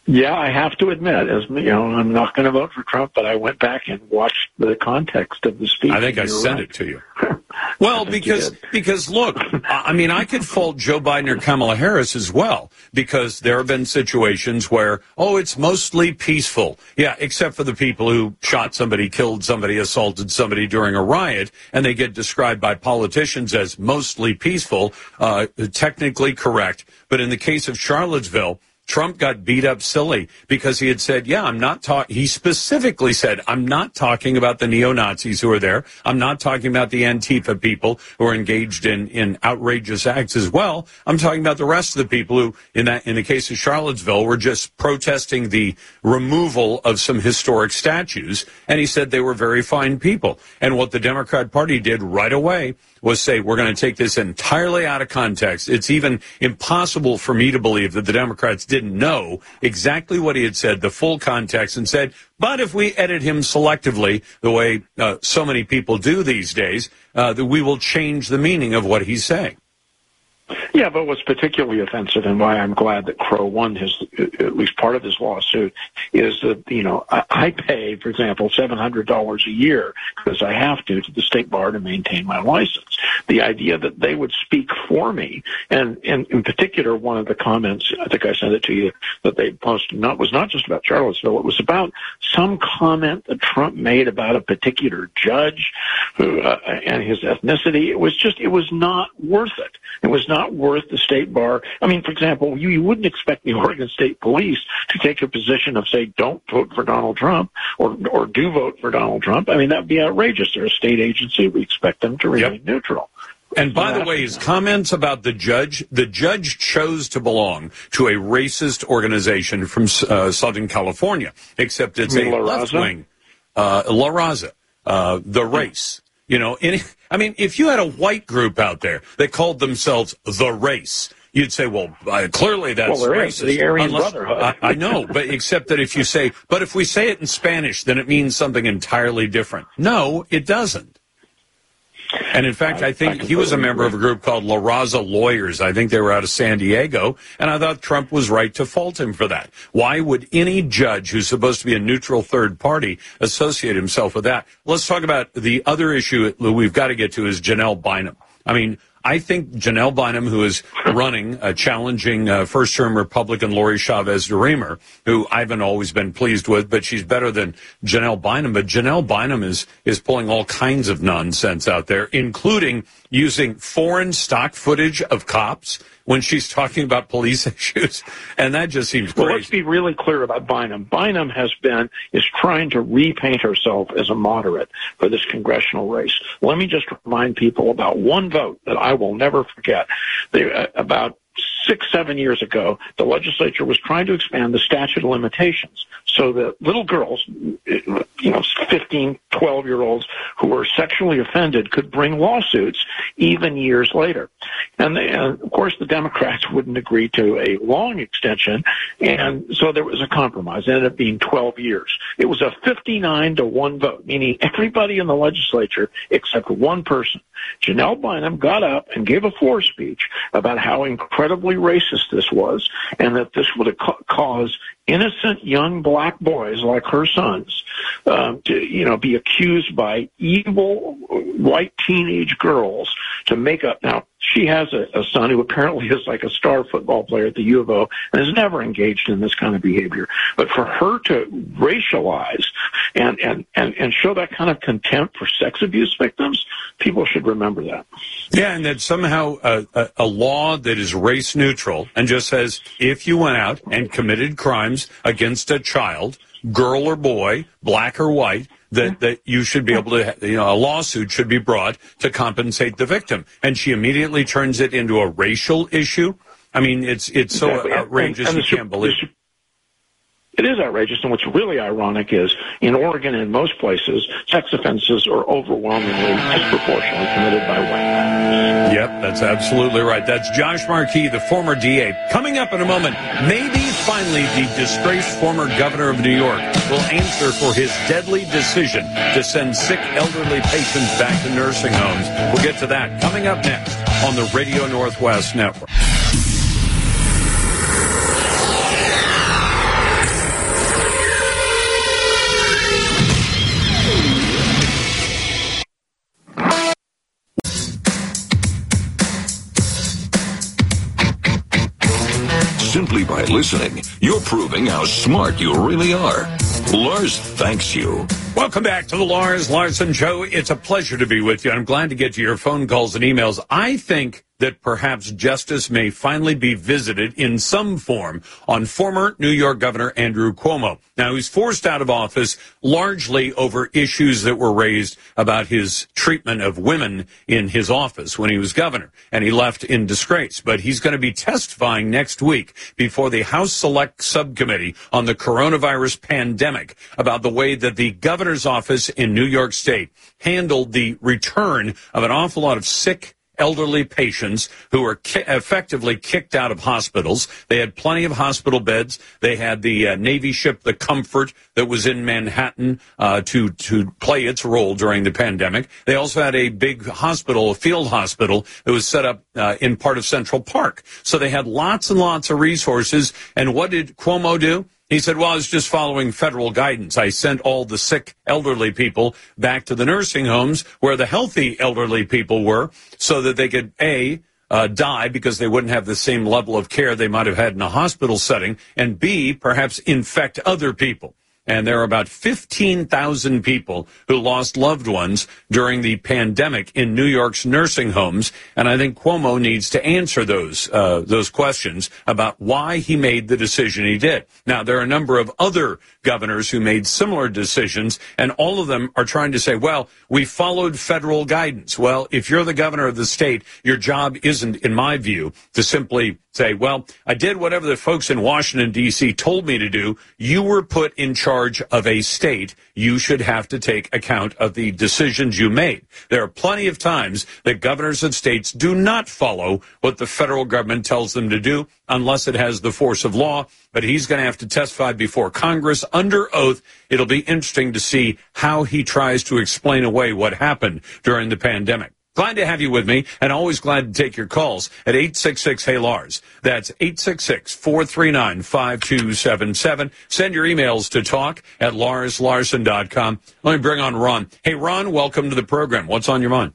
Yeah, I have to admit, as you know, I'm not going to vote for Trump, but I went back and watched the context of the speech. I think I sent right. it to you. Well, because because look, I mean, I could fault Joe Biden or Kamala Harris as well, because there have been situations where, oh, it's mostly peaceful. Yeah, except for the people who shot somebody, killed somebody, assaulted somebody during a riot, and they get described by politicians as mostly peaceful, uh, technically correct. But in the case of Charlottesville, Trump got beat up silly because he had said, yeah, I'm not talking, he specifically said, I'm not talking about the neo-Nazis who are there. I'm not talking about the Antifa people who are engaged in, in outrageous acts as well. I'm talking about the rest of the people who, in that, in the case of Charlottesville, were just protesting the removal of some historic statues. And he said they were very fine people. And what the Democrat Party did right away was say, we're going to take this entirely out of context. It's even impossible for me to believe that the Democrats didn't know exactly what he had said, the full context, and said, but if we edit him selectively, the way uh, so many people do these days, uh, that we will change the meaning of what he's saying. Yeah, but what's particularly offensive, and why I'm glad that Crow won his, at least part of his lawsuit, is that, you know, I, I pay, for example, seven hundred dollars a year because I have to, to the state bar to maintain my license. The idea that they would speak for me, and, and in particular, one of the comments, I think I sent it to you, that they posted not, was not just about Charlottesville, it was about some comment that Trump made about a particular judge who, uh, and his ethnicity. It was just, it was not worth it. It was not worth the state bar. I mean, for example, you, you wouldn't expect the Oregon State Police to take a position of, say, don't vote for Donald Trump or or do vote for Donald Trump. I mean, that would be outrageous. They're a state agency. We expect them to remain yep. neutral. And by the way, his comments about the judge, the judge chose to belong to a racist organization from uh, Southern California, except it's a left-wing, uh, La Raza, uh, the race. You know, in, I mean, if you had a white group out there that called themselves the race, you'd say, well, uh, clearly that's well, there racist. Is, the Aryan Unless, Brotherhood. I, I know, but except that if you say, but if we say it in Spanish, then it means something entirely different. No, it doesn't. And in fact, I, I think I he was a member agree. of a group called La Raza Lawyers. I think they were out of San Diego, and I thought Trump was right to fault him for that. Why would any judge who's supposed to be a neutral third party associate himself with that? Let's talk about the other issue that we've got to get to is Janelle Bynum. I mean, I think Janelle Bynum, who is running, uh, challenging uh, first-term Republican Lori Chavez DeRemer, who I haven't always been pleased with, but she's better than Janelle Bynum. But Janelle Bynum is is pulling all kinds of nonsense out there, including using foreign stock footage of cops when she's talking about police issues, and that just seems crazy. Well, let's be really clear about Bynum. Bynum has been, is trying to repaint herself as a moderate for this congressional race. Let me just remind people about one vote that I will never forget. They, uh, about six, seven years ago, the legislature was trying to expand the statute of limitations so that little girls, you know, fifteen, twelve-year-olds who were sexually offended could bring lawsuits even years later. And, they, and, of course, the Democrats wouldn't agree to a long extension, and so there was a compromise. It ended up being twelve years. It was a fifty-nine to one vote, meaning everybody in the legislature except one person. Janelle Bynum got up and gave a floor speech about how incredibly racist this was, and that this would ca- cause innocent young black boys like her sons um, to, you know, be accused by evil white teenage girls to make up. Now, she has a, a son who apparently is like a star football player at the U of O and has never engaged in this kind of behavior. But for her to racialize and, and, and, and show that kind of contempt for sex abuse victims, people should remember that. Yeah, and that somehow a, a, a law that is race neutral and just says if you went out and committed crimes against a child, girl or boy, black or white, that, that you should be able to, you know, a lawsuit should be brought to compensate the victim. And she immediately turns it into a racial issue. I mean, it's it's so exactly. outrageous and, and you can't believe it. It is outrageous, and what's really ironic is, in Oregon and most places, sex offenses are overwhelmingly disproportionately committed by white men. Yep, that's absolutely right. That's Josh Markey, the former D A. Coming up in a moment, maybe finally the disgraced former governor of New York will answer for his deadly decision to send sick elderly patients back to nursing homes. We'll get to that coming up next on the Radio Northwest Network. listening. You're proving how smart you really are. Lars thanks you. Welcome back to the Lars Larson Show. It's a pleasure to be with you. I'm glad to get to your phone calls and emails. I think that perhaps justice may finally be visited in some form on former New York Governor Andrew Cuomo. Now, he's forced out of office largely over issues that were raised about his treatment of women in his office when he was governor, and he left in disgrace. But he's going to be testifying next week before the House Select Subcommittee on the coronavirus pandemic about the way that the governor's office in New York State handled the return of an awful lot of sick elderly patients who were ki- effectively kicked out of hospitals. They had plenty of hospital beds. They had the uh, Navy ship, the Comfort, that was in Manhattan uh, to to play its role during the pandemic. They also had a big hospital, a field hospital, that was set up uh, in part of Central Park. So they had lots and lots of resources. And what did Cuomo do? He said, well, I was just following federal guidance. I sent all the sick elderly people back to the nursing homes where the healthy elderly people were so that they could, A, uh, die because they wouldn't have the same level of care they might have had in a hospital setting, and B, perhaps infect other people. And there are about fifteen thousand people who lost loved ones during the pandemic in New York's nursing homes. And I think Cuomo needs to answer those uh, those questions about why he made the decision he did. Now, there are a number of other governors who made similar decisions, and all of them are trying to say, well, we followed federal guidance. Well, if you're the governor of the state, your job isn't, in my view, to simply say, well, I did whatever the folks in Washington, D C told me to do. You were put in charge of a state. You should have to take account of the decisions you made. There are plenty of times that governors of states do not follow what the federal government tells them to do unless it has the force of law. But he's going to have to testify before Congress under oath. It'll be interesting to see how he tries to explain away what happened during the pandemic. Glad to have you with me, and always glad to take your calls at eight six six, Hey Lars. That's eight six six, four three nine, five two seven seven. Send your emails to talk at lars larson dot com. Let me bring on Ron. Hey, Ron, welcome to the program. What's on your mind?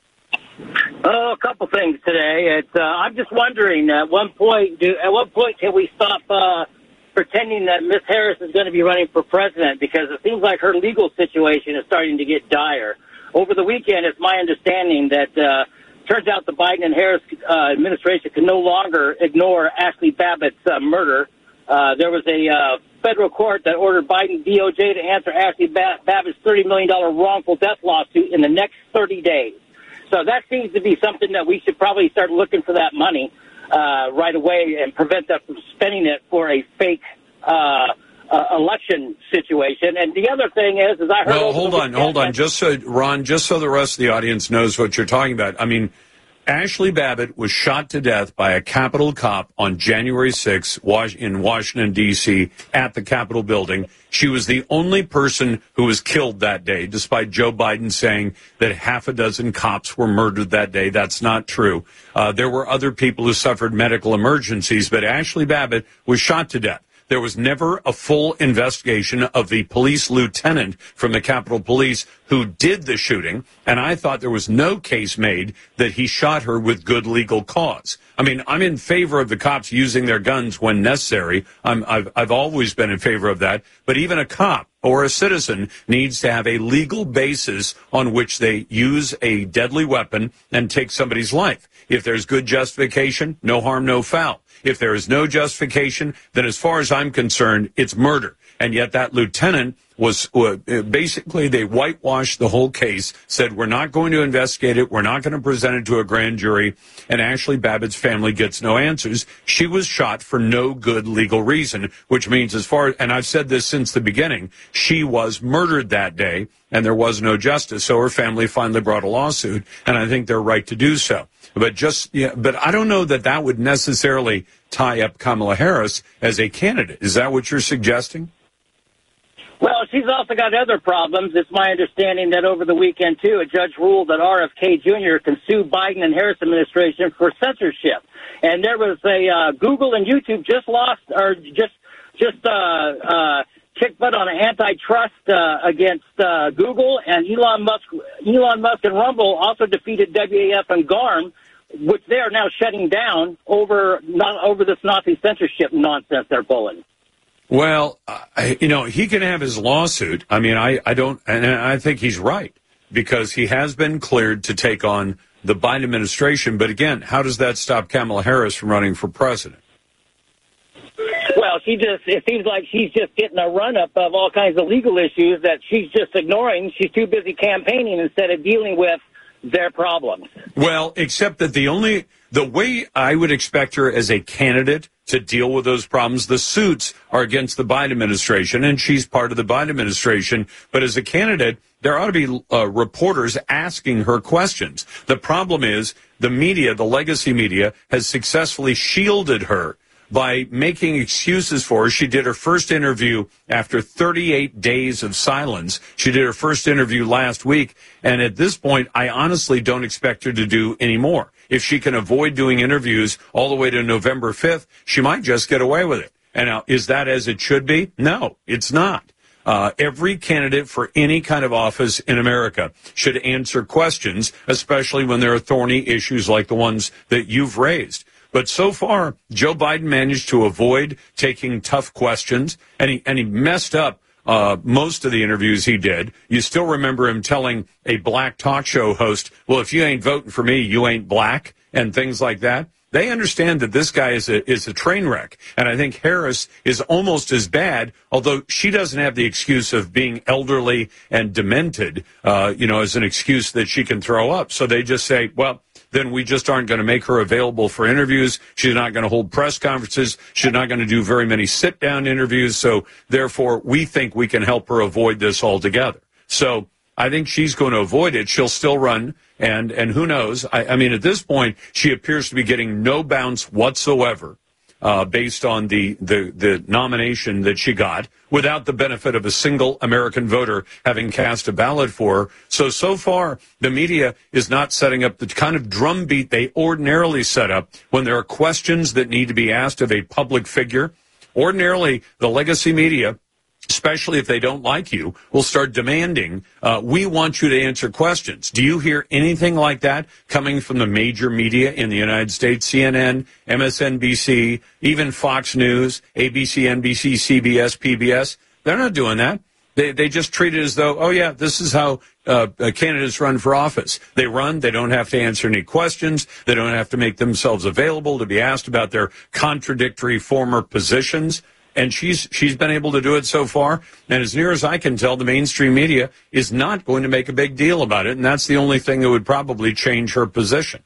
Oh, a couple things today. It's, uh, I'm just wondering, at one point, do, at what point can we stop uh, pretending that Miss Harris is going to be running for president? Because it seems like her legal situation is starting to get dire. Over the weekend, it's my understanding that uh, turns out the Biden and Harris uh, administration can no longer ignore Ashley Babbitt's uh, murder. Uh, there was a uh, federal court that ordered Biden D O J to answer Ashley Babbitt's thirty million dollars wrongful death lawsuit in the next thirty days. So that seems to be something that we should probably start looking for that money uh, right away and prevent them from spending it for a fake uh Uh, election situation. And the other thing is, is I heard... Well, hold on, hold on. Just so, Ron, just so the rest of the audience knows what you're talking about. I mean, Ashley Babbitt was shot to death by a Capitol cop on January sixth in Washington, D C at the Capitol building. She was the only person who was killed that day, despite Joe Biden saying that half a dozen cops were murdered that day. That's not true. Uh, there were other people who suffered medical emergencies, but Ashley Babbitt was shot to death. There was never a full investigation of the police lieutenant from the Capitol Police who did the shooting, and I thought there was no case made that he shot her with good legal cause. I mean, I'm in favor of the cops using their guns when necessary. I'm, I've, I've always been in favor of that. But even a cop or a citizen needs to have a legal basis on which they use a deadly weapon and take somebody's life. If there's good justification, no harm, no foul. If there is no justification, then as far as I'm concerned, it's murder. And yet that lieutenant was uh, basically, they whitewashed the whole case, said we're not going to investigate it, we're not going to present it to a grand jury, and Ashley Babbitt's family gets no answers. She was shot for no good legal reason, which means as far, and I've said this since the beginning, she was murdered that day, and there was no justice. So her family finally brought a lawsuit, and I think they're right to do so. But just, yeah, but I don't know that that would necessarily tie up Kamala Harris as a candidate. Is that what you're suggesting? Well, she's also got other problems. It's my understanding that over the weekend, too, a judge ruled that R F K Junior can sue Biden and Harris administration for censorship. And there was a uh, Google and YouTube just lost or just just uh, uh, kicked butt on an antitrust uh, against uh, Google, and Elon Musk, Elon Musk and Rumble also defeated W A F and GARM which they are now shutting down over not over this Nazi censorship nonsense they're pulling. Well, uh, you know, he can have his lawsuit. I mean, I, I don't, and I think he's right, because he has been cleared to take on the Biden administration. But again, how does that stop Kamala Harris from running for president? Well, she just, it seems like she's just getting a run-up of all kinds of legal issues that she's just ignoring. She's too busy campaigning instead of dealing with their problems. Well, except that the only, the way I would expect her as a candidate to deal with those problems, the suits are against the Biden administration, and she's part of the Biden administration. But as a candidate, there ought to be uh, reporters asking her questions. The problem is the media, the legacy media, has successfully shielded her by making excuses for her. She did her first interview after thirty-eight days of silence. She did her first interview last week, and at this point, I honestly don't expect her to do any more. If she can avoid doing interviews all the way to November fifth, she might just get away with it. And now, is that as it should be? No, it's not. Uh, every candidate for any kind of office in America should answer questions, especially when there are thorny issues like the ones that you've raised. But so far, Joe Biden managed to avoid taking tough questions, and he, and he messed up uh, most of the interviews he did. You still remember him telling a black talk show host, well, if you ain't voting for me, you ain't black, and things like that. They understand that this guy is a, is a train wreck. And I think Harris is almost as bad, although she doesn't have the excuse of being elderly and demented, uh, you know, as an excuse that she can throw up. So they just say, well, then we just aren't going to make her available for interviews. She's not going to hold press conferences. She's not going to do very many sit-down interviews. So therefore, we think we can help her avoid this altogether. So I think she's going to avoid it. She'll still run, and and who knows? I, I mean, at this point, she appears to be getting no bounce whatsoever uh, based on the, the, the nomination that she got without the benefit of a single American voter having cast a ballot for her. So, so far, the media is not setting up the kind of drumbeat they ordinarily set up when there are questions that need to be asked of a public figure. Ordinarily, the legacy media, especially if they don't like you, will start demanding, uh, we want you to answer questions. Do you hear anything like that coming from the major media in the United States? C N N, M S N B C, even Fox News, A B C, N B C, C B S, P B S. They're not doing that. They they just treat it as though, oh, yeah, this is how uh, candidates run for office. They run. They don't have to answer any questions. They don't have to make themselves available to be asked about their contradictory former positions. And she's she's been able to do it so far. And as near as I can tell, the mainstream media is not going to make a big deal about it. And that's the only thing that would probably change her position.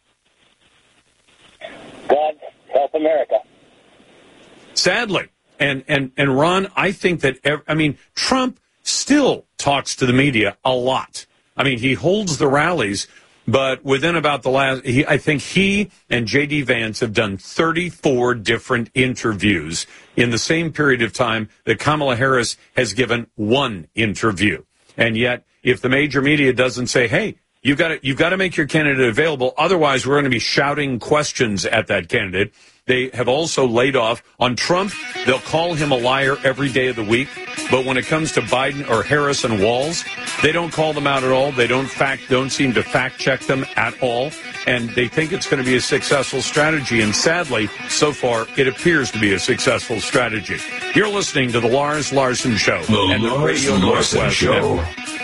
God help America. Sadly. And, and, and Ron, I think that, I mean, Trump still talks to the media a lot. I mean, he holds the rallies. But within about the last, he, I think he and J D. Vance have done thirty-four different interviews in the same period of time that Kamala Harris has given one interview. And yet, if the major media doesn't say, hey, you've got to, you've got to make your candidate available, otherwise we're going to be shouting questions at that candidate. They have also laid off on Trump. They'll call him a liar every day of the week. But when it comes to Biden or Harris and Walz, they don't call them out at all. They don't fact, don't seem to fact check them at all. And they think it's going to be a successful strategy. And sadly, so far, it appears to be a successful strategy. You're listening to the Lars Larson Show. The and the Lars Radio Larson Northwest Show. Network.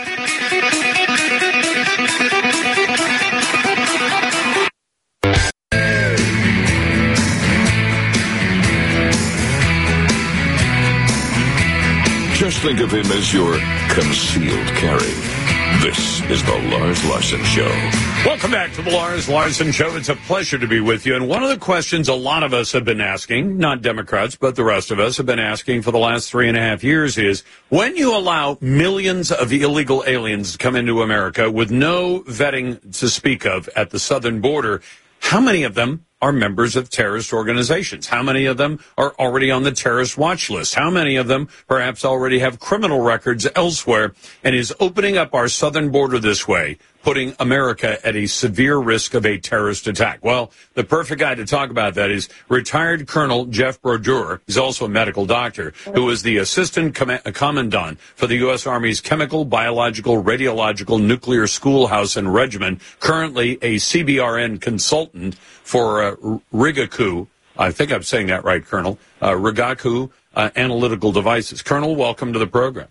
Just think of him as your concealed carry. This is the Lars Larson Show. Welcome back to the Lars Larson Show. It's a pleasure to be with you. And one of the questions a lot of us have been asking, not Democrats, but the rest of us have been asking for the last three and a half years is, when you allow millions of illegal aliens to come into America with no vetting to speak of at the southern border, how many of them are members of terrorist organizations? How many of them are already on the terrorist watch list? How many of them perhaps already have criminal records elsewhere? And is opening up our southern border this way putting America at a severe risk of a terrorist attack? Well, the perfect guy to talk about that is retired Colonel Jeff Brodeur. He's also a medical doctor who was the assistant com- commandant for the U S. Army's Chemical, Biological, Radiological, Nuclear Schoolhouse and Regiment, currently a C B R N consultant for uh, Rigaku. I think I'm saying that right, Colonel. Uh, Rigaku uh, Analytical Devices. Colonel, welcome to the program.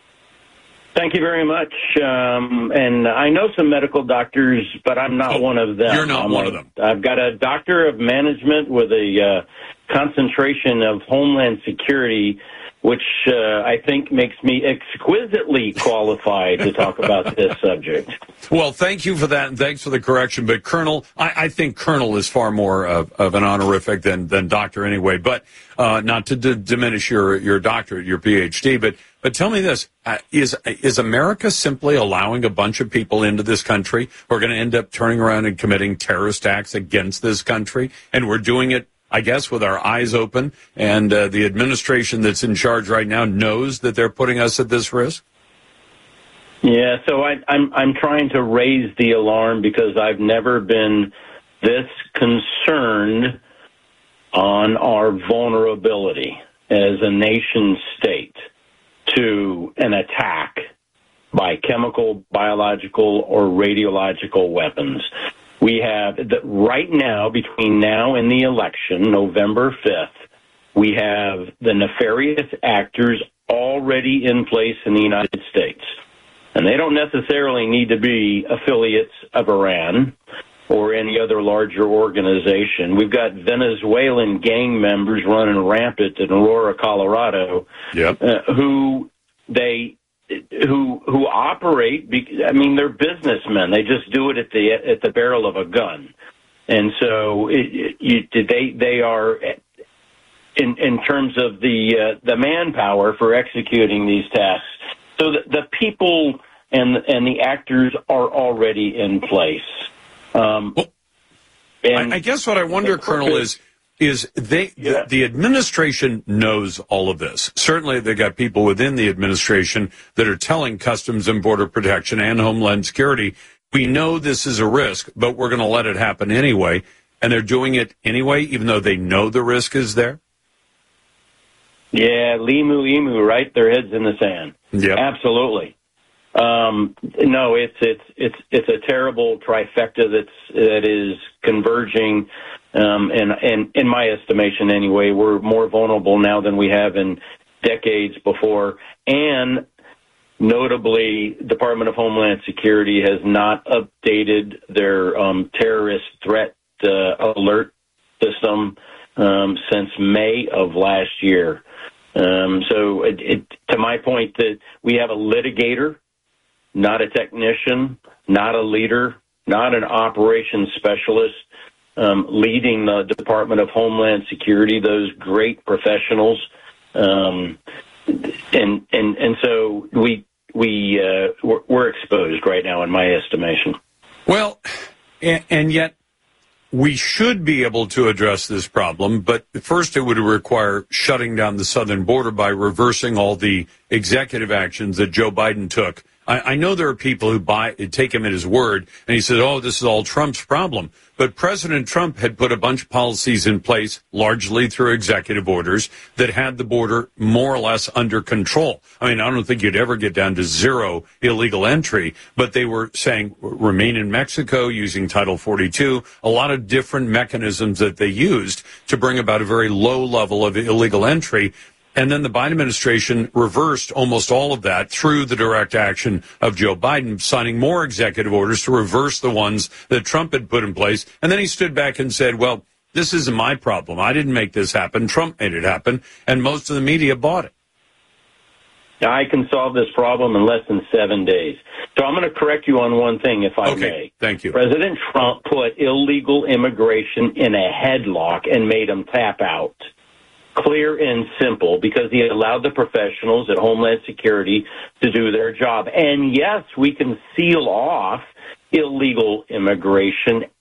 Thank you very much. Um, and I know some medical doctors, but I'm not oh, one of them. You're not I'm one a, of them. I've got a doctor of management with a uh, concentration of Homeland Security, which uh, I think makes me exquisitely qualified to talk about this subject. Well, thank you for that, and thanks for the correction. But Colonel, I, I think Colonel is far more of, of an honorific than, than doctor anyway. But uh, not to d- diminish your, your doctorate, your P H D, but but tell me this, uh, is is America simply allowing a bunch of people into this country who are going to end up turning around and committing terrorist acts against this country? And we're doing it, I guess, with our eyes open, and uh, the administration that's in charge right now knows that they're putting us at this risk? Yeah, so I, I'm I'm trying to raise the alarm because I've never been this concerned on our vulnerability as a nation state to an attack by chemical, biological, or radiological weapons. We have, the, right now, between now and the election, November fifth, we have the nefarious actors already in place in the United States. And they don't necessarily need to be affiliates of Iran or any other larger organization. We've got Venezuelan gang members running rampant in Aurora, Colorado, yep. uh, who they who who operate. I mean, they're businessmen. They just do it at the at the barrel of a gun, and so it, you, they they are in in terms of the uh, the manpower for executing these tasks. So the, the people and and the actors are already in place. Um, well, and I, I guess what I wonder, Colonel, is is they yeah. the, the administration knows all of this. Certainly, they got people within the administration that are telling Customs and Border Protection and Homeland Security, we know this is a risk, but we're going to let it happen anyway. And they're doing it anyway, even though they know the risk is there. Yeah, limu emu, right? Their heads in the sand. Yeah, absolutely. Um, no, it's it's it's it's a terrible trifecta that's that is converging, um, and and in my estimation, anyway, we're more vulnerable now than we have in decades before. And notably, Department of Homeland Security has not updated their um, terrorist threat uh, alert system um, since May of last year. Um, so, it, it, to my point, that we have a litigator, not a technician, not a leader, not an operations specialist, um, leading the Department of Homeland Security, those great professionals. Um, and, and, and so we, we, uh, we're, we're exposed right now in my estimation. Well, and, and yet we should be able to address this problem, but first it would require shutting down the southern border by reversing all the executive actions that Joe Biden took. I, I know there are people who buy take him at his word, and he says, oh, this is all Trump's problem. But President Trump had put a bunch of policies in place, largely through executive orders, that had the border more or less under control. I mean, I don't think you'd ever get down to zero illegal entry, but they were saying remain in Mexico using Title forty-two, a lot of different mechanisms that they used to bring about a very low level of illegal entry. And then the Biden administration reversed almost all of that through the direct action of Joe Biden, signing more executive orders to reverse the ones that Trump had put in place. And then he stood back and said, well, this isn't my problem. I didn't make this happen. Trump made it happen. And most of the media bought it. I can solve this problem in less than seven days. So I'm going to correct you on one thing, if I okay, may. Thank you. President Trump put illegal immigration in a headlock and made them tap out. Clear and simple, because he allowed the professionals at Homeland Security to do their job. And yes, we can seal off illegal immigration at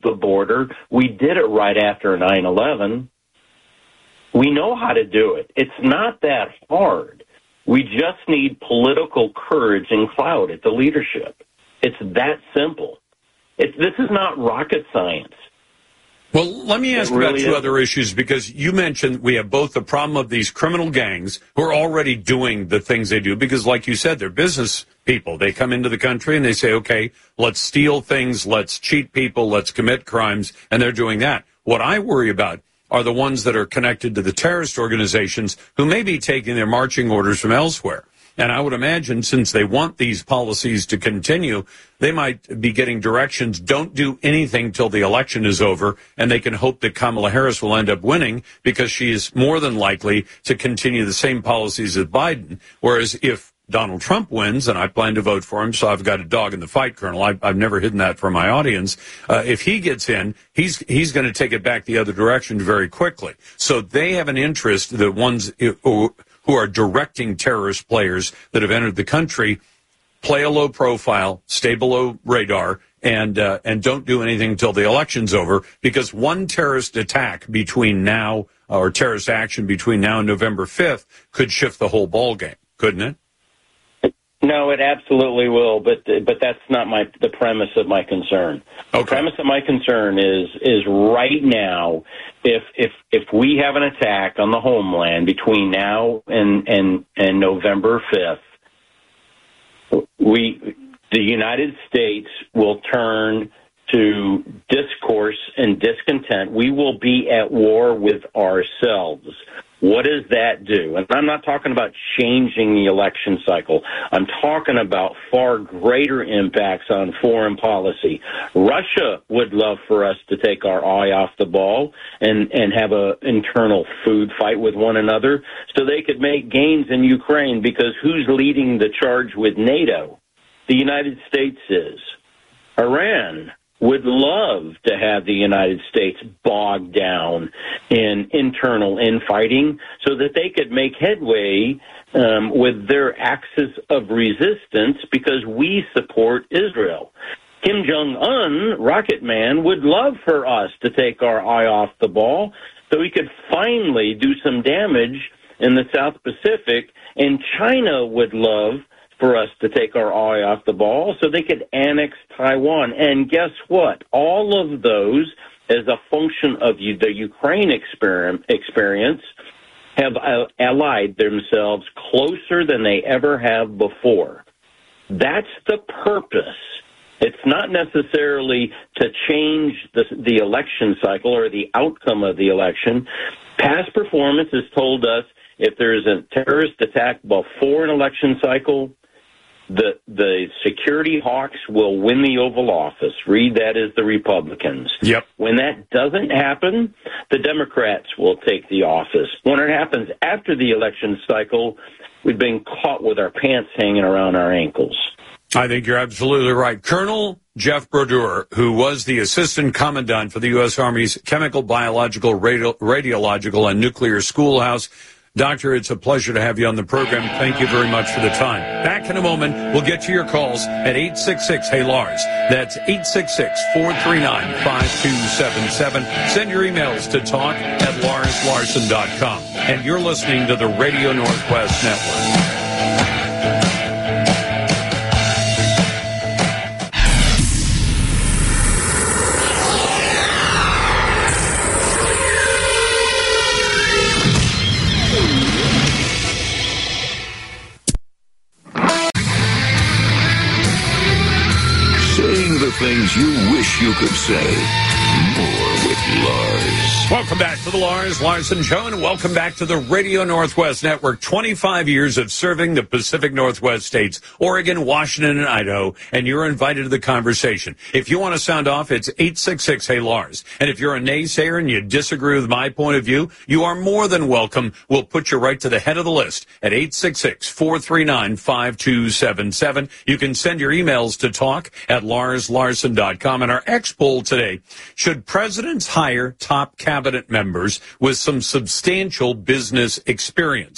the border. We did it right after nine eleven. We know how to do it. It's not that hard. We just need political courage and clout at the leadership. It's that simple. It's, this is not rocket science. Well, let me ask really about two is. other issues, because you mentioned we have both the problem of these criminal gangs who are already doing the things they do, because like you said, they're business people. They come into the country and they say, okay, let's steal things, let's cheat people, let's commit crimes, and they're doing that. What I worry about are the ones that are connected to the terrorist organizations who may be taking their marching orders from elsewhere. And I would imagine, since they want these policies to continue, they might be getting directions, don't do anything till the election is over, and they can hope that Kamala Harris will end up winning because she is more than likely to continue the same policies as Biden. Whereas if Donald Trump wins, and I plan to vote for him, so I've got a dog in the fight, Colonel. I've, I've never hidden that from my audience. Uh, if he gets in, he's he's going to take it back the other direction very quickly. So they have an interest, the ones who, who are directing terrorist players that have entered the country, play a low profile, stay below radar, and uh, and don't do anything until the election's over, because one terrorist attack between now, or terrorist action between now and November fifth could shift the whole ballgame, couldn't it? No, it absolutely will, but but that's not my the premise of my concern. Okay. The premise of my concern is is right now, if if if we have an attack on the homeland between now and and and November fifth, we the United States will turn to discourse and discontent. We will be at war with ourselves. What does that do? And I'm not talking about changing the election cycle. I'm talking about far greater impacts on foreign policy. Russia would love for us to take our eye off the ball and, and have an internal food fight with one another so they could make gains in Ukraine, because who's leading the charge with NATO? The United States is. Iran would love to have the United States bogged down in internal infighting so that they could make headway um, with their axis of resistance, because we support Israel. Kim Jong-un, Rocket Man, would love for us to take our eye off the ball so we could finally do some damage in the South Pacific, and China would love for us to take our eye off the ball so they could annex Taiwan. And guess what? All of those, as a function of the Ukraine experience, have allied themselves closer than they ever have before. That's the purpose. It's not necessarily to change the, the election cycle or the outcome of the election. Past performance has told us if there is a terrorist attack before an election cycle, The the security hawks will win the Oval Office. Read that as the Republicans. Yep. When that doesn't happen, the Democrats will take the office. When it happens after the election cycle, we've been caught with our pants hanging around our ankles. I think you're absolutely right. Colonel Jeff Brodeur, who was the Assistant Commandant for the U S. Army's Chemical, Biological, Radio, Radiological, and Nuclear Schoolhouse. Doctor, it's a pleasure to have you on the program. Thank you very much for the time. Back in a moment, we'll get to your calls at eight six six, hey Lars. That's eight six six, four three nine, five two seven seven. Send your emails to talk at lars larson dot com. And you're listening to the Radio Northwest Network. The things you wish you could say. More with Lars. Welcome back to the Lars Larson Show, and welcome back to the Radio Northwest Network. twenty-five years of serving the Pacific Northwest states, Oregon, Washington, and Idaho, and you're invited to the conversation. If you want to sound off, it's eight six six, hey Lars. And if you're a naysayer and you disagree with my point of view, you are more than welcome. We'll put you right to the head of the list at eight six six, four three nine, five two seven seven. You can send your emails to talk at lars larson dot com. And our X poll today: should presidents hire top cabinet members with some substantial business experience?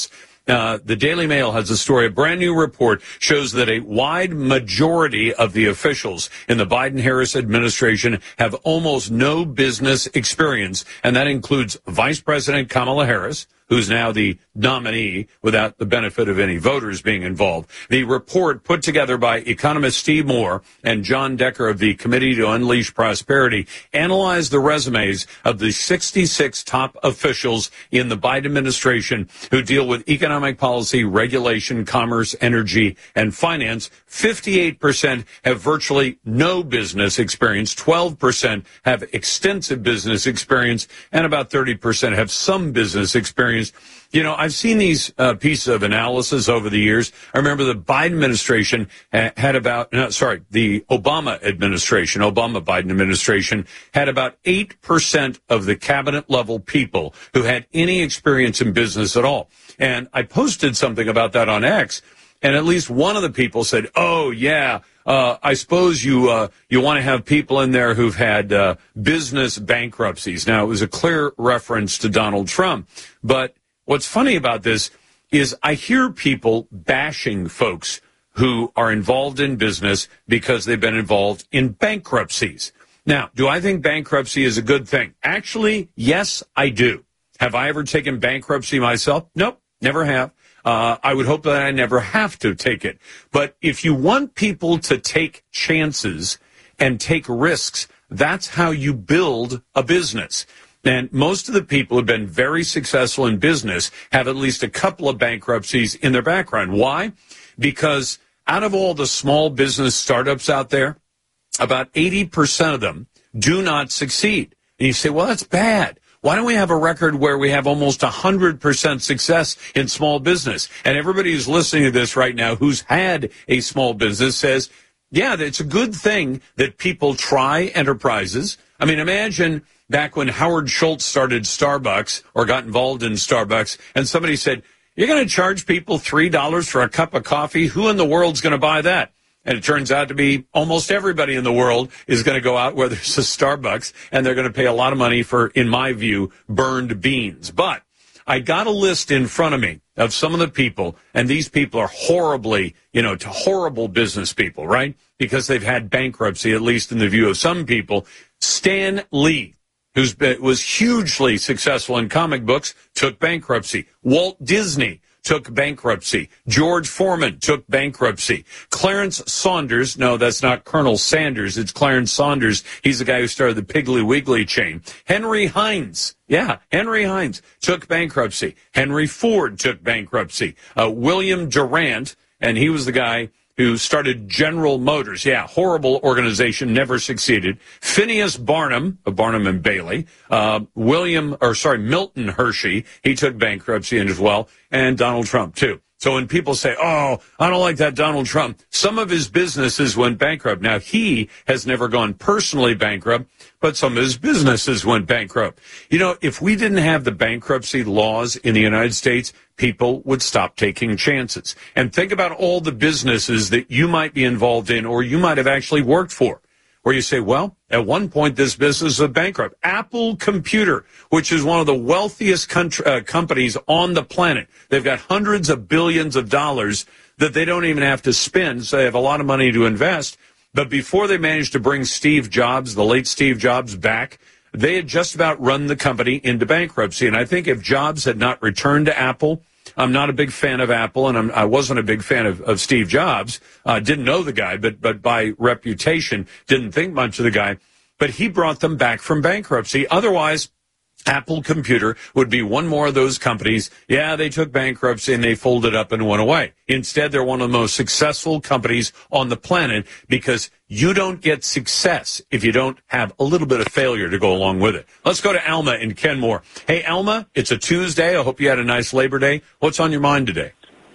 Uh, the Daily Mail has a story. A brand new report shows that a wide majority of the officials in the Biden-Harris administration have almost no business experience, and that includes Vice President Kamala Harris, who's now the nominee without the benefit of any voters being involved. The report, put together by economist Steve Moore and John Decker of the Committee to Unleash Prosperity, analyzed the resumes of the sixty-six top officials in the Biden administration who deal with economic policy, regulation, commerce, energy, and finance. fifty-eight percent have virtually no business experience, twelve percent have extensive business experience, and about thirty percent have some business experience. You know, I've seen these uh, pieces of analysis over the years. I remember the Biden administration uh, had about, no, sorry, the Obama administration, Obama-Biden administration, had about eight percent of the cabinet-level people who had any experience in business at all. And I posted something about that on X, and at least one of the people said, oh, yeah, uh, I suppose you uh, you want to have people in there who've had uh, business bankruptcies. Now, it was a clear reference to Donald Trump. But what's funny about this is I hear people bashing folks who are involved in business because they've been involved in bankruptcies. Now, do I think bankruptcy is a good thing? Actually, yes, I do. Have I ever taken bankruptcy myself? Nope, never have. Uh, I would hope that I never have to take it. But if you want people to take chances and take risks, that's how you build a business. And most of the people who have been very successful in business have at least a couple of bankruptcies in their background. Why? Because out of all the small business startups out there, about eighty percent of them do not succeed. And you say, well, that's bad. Why don't we have a record where we have almost one hundred percent success in small business? And everybody who's listening to this right now who's had a small business says, yeah, it's a good thing that people try enterprises. I mean, imagine back when Howard Schultz started Starbucks or got involved in Starbucks and somebody said, you're going to charge people three dollars for a cup of coffee? Who in the world's going to buy that? And it turns out to be almost everybody in the world is going to go out where there's a Starbucks, and they're going to pay a lot of money for, in my view, burned beans. But I got a list in front of me of some of the people, and these people are horribly, you know, to horrible business people, right? Because they've had bankruptcy, at least in the view of some people. Stan Lee, who's been, was hugely successful in comic books, took bankruptcy. Walt Disney took bankruptcy. George Foreman took bankruptcy. Clarence Saunders, no, that's not Colonel Sanders, it's Clarence Saunders. He's the guy who started the Piggly Wiggly chain. Henry Hines, yeah, Henry Hines took bankruptcy. Henry Ford took bankruptcy. Uh, William Durant, and he was the guy who started General Motors. Yeah, horrible organization, never succeeded. Phineas Barnum, of Barnum and Bailey. Uh, William, or sorry, Milton Hershey, he took bankruptcy as well. And Donald Trump, too. So when people say, oh, I don't like that Donald Trump, some of his businesses went bankrupt. Now, he has never gone personally bankrupt, but some of his businesses went bankrupt. You know, if we didn't have the bankruptcy laws in the United States, people would stop taking chances. And think about all the businesses that you might be involved in or you might have actually worked for, where you say, well, at one point this business was bankrupt. Apple Computer, which is one of the wealthiest country, uh, companies on the planet. They've got hundreds of billions of dollars that they don't even have to spend, so they have a lot of money to invest. But before they managed to bring Steve Jobs, the late Steve Jobs, back, they had just about run the company into bankruptcy. And I think if Jobs had not returned to Apple, I'm not a big fan of Apple, and I'm, I wasn't a big fan of, of Steve Jobs. Uh, didn't know the guy, but but by reputation, didn't think much of the guy. But he brought them back from bankruptcy. Otherwise, Apple Computer would be one more of those companies. Yeah, they took bankruptcy and they folded up and went away. Instead, they're one of the most successful companies on the planet because you don't get success if you don't have a little bit of failure to go along with it. Let's go to Alma in Kenmore. Hey, Alma, it's a Tuesday. I hope you had a nice Labor Day. What's on your mind today?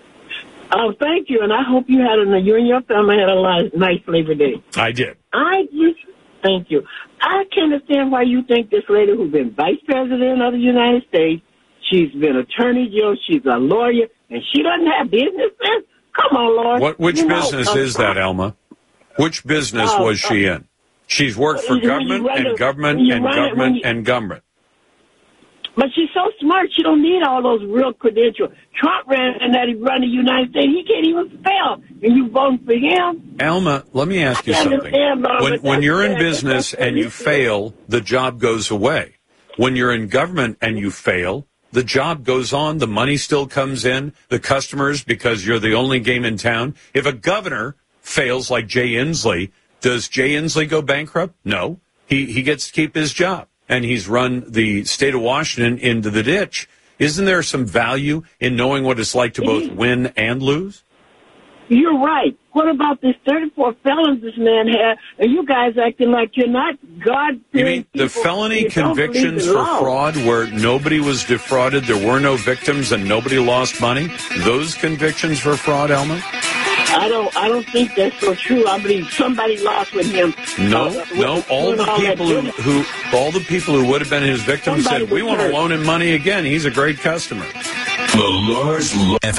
Oh, thank you, and I hope you had a, you and your family had a nice Labor Day. I did. I just, thank you. I can't understand why you think this lady who's been vice president of the United States, she's been attorney general, she's a lawyer, and she doesn't have business sense? Come on, Lord. What, which you business know, is that, Alma? Which business uh, was she in? She's worked for government and government and government and government. But she's so smart, she don't need all those real credentials. Trump ran and that he run the United States. He can't even spell. And you voting for him? Alma, let me ask you something. When, when you're in business and you fail, the job goes away. When you're in government and you fail, the job goes on, the money still comes in, the customers, because you're the only game in town. If a governor fails like Jay Inslee, does Jay Inslee go bankrupt? No. He, he gets to keep his job. And he's run the state of Washington into the ditch. Isn't there some value in knowing what it's like to both win and lose? You're right. What about this thirty-four felons this man had, and you guys acting like you're not God? You mean the felony convictions for fraud where nobody was defrauded, there were no victims, and nobody lost money? Those convictions for fraud, Elma? I don't. I don't think that's so true. I believe somebody lost with him. No, uh, no. with, all the all people who, who, all the people who would have been his victims somebody said, "We want to loan him money again. He's a great customer." The Lars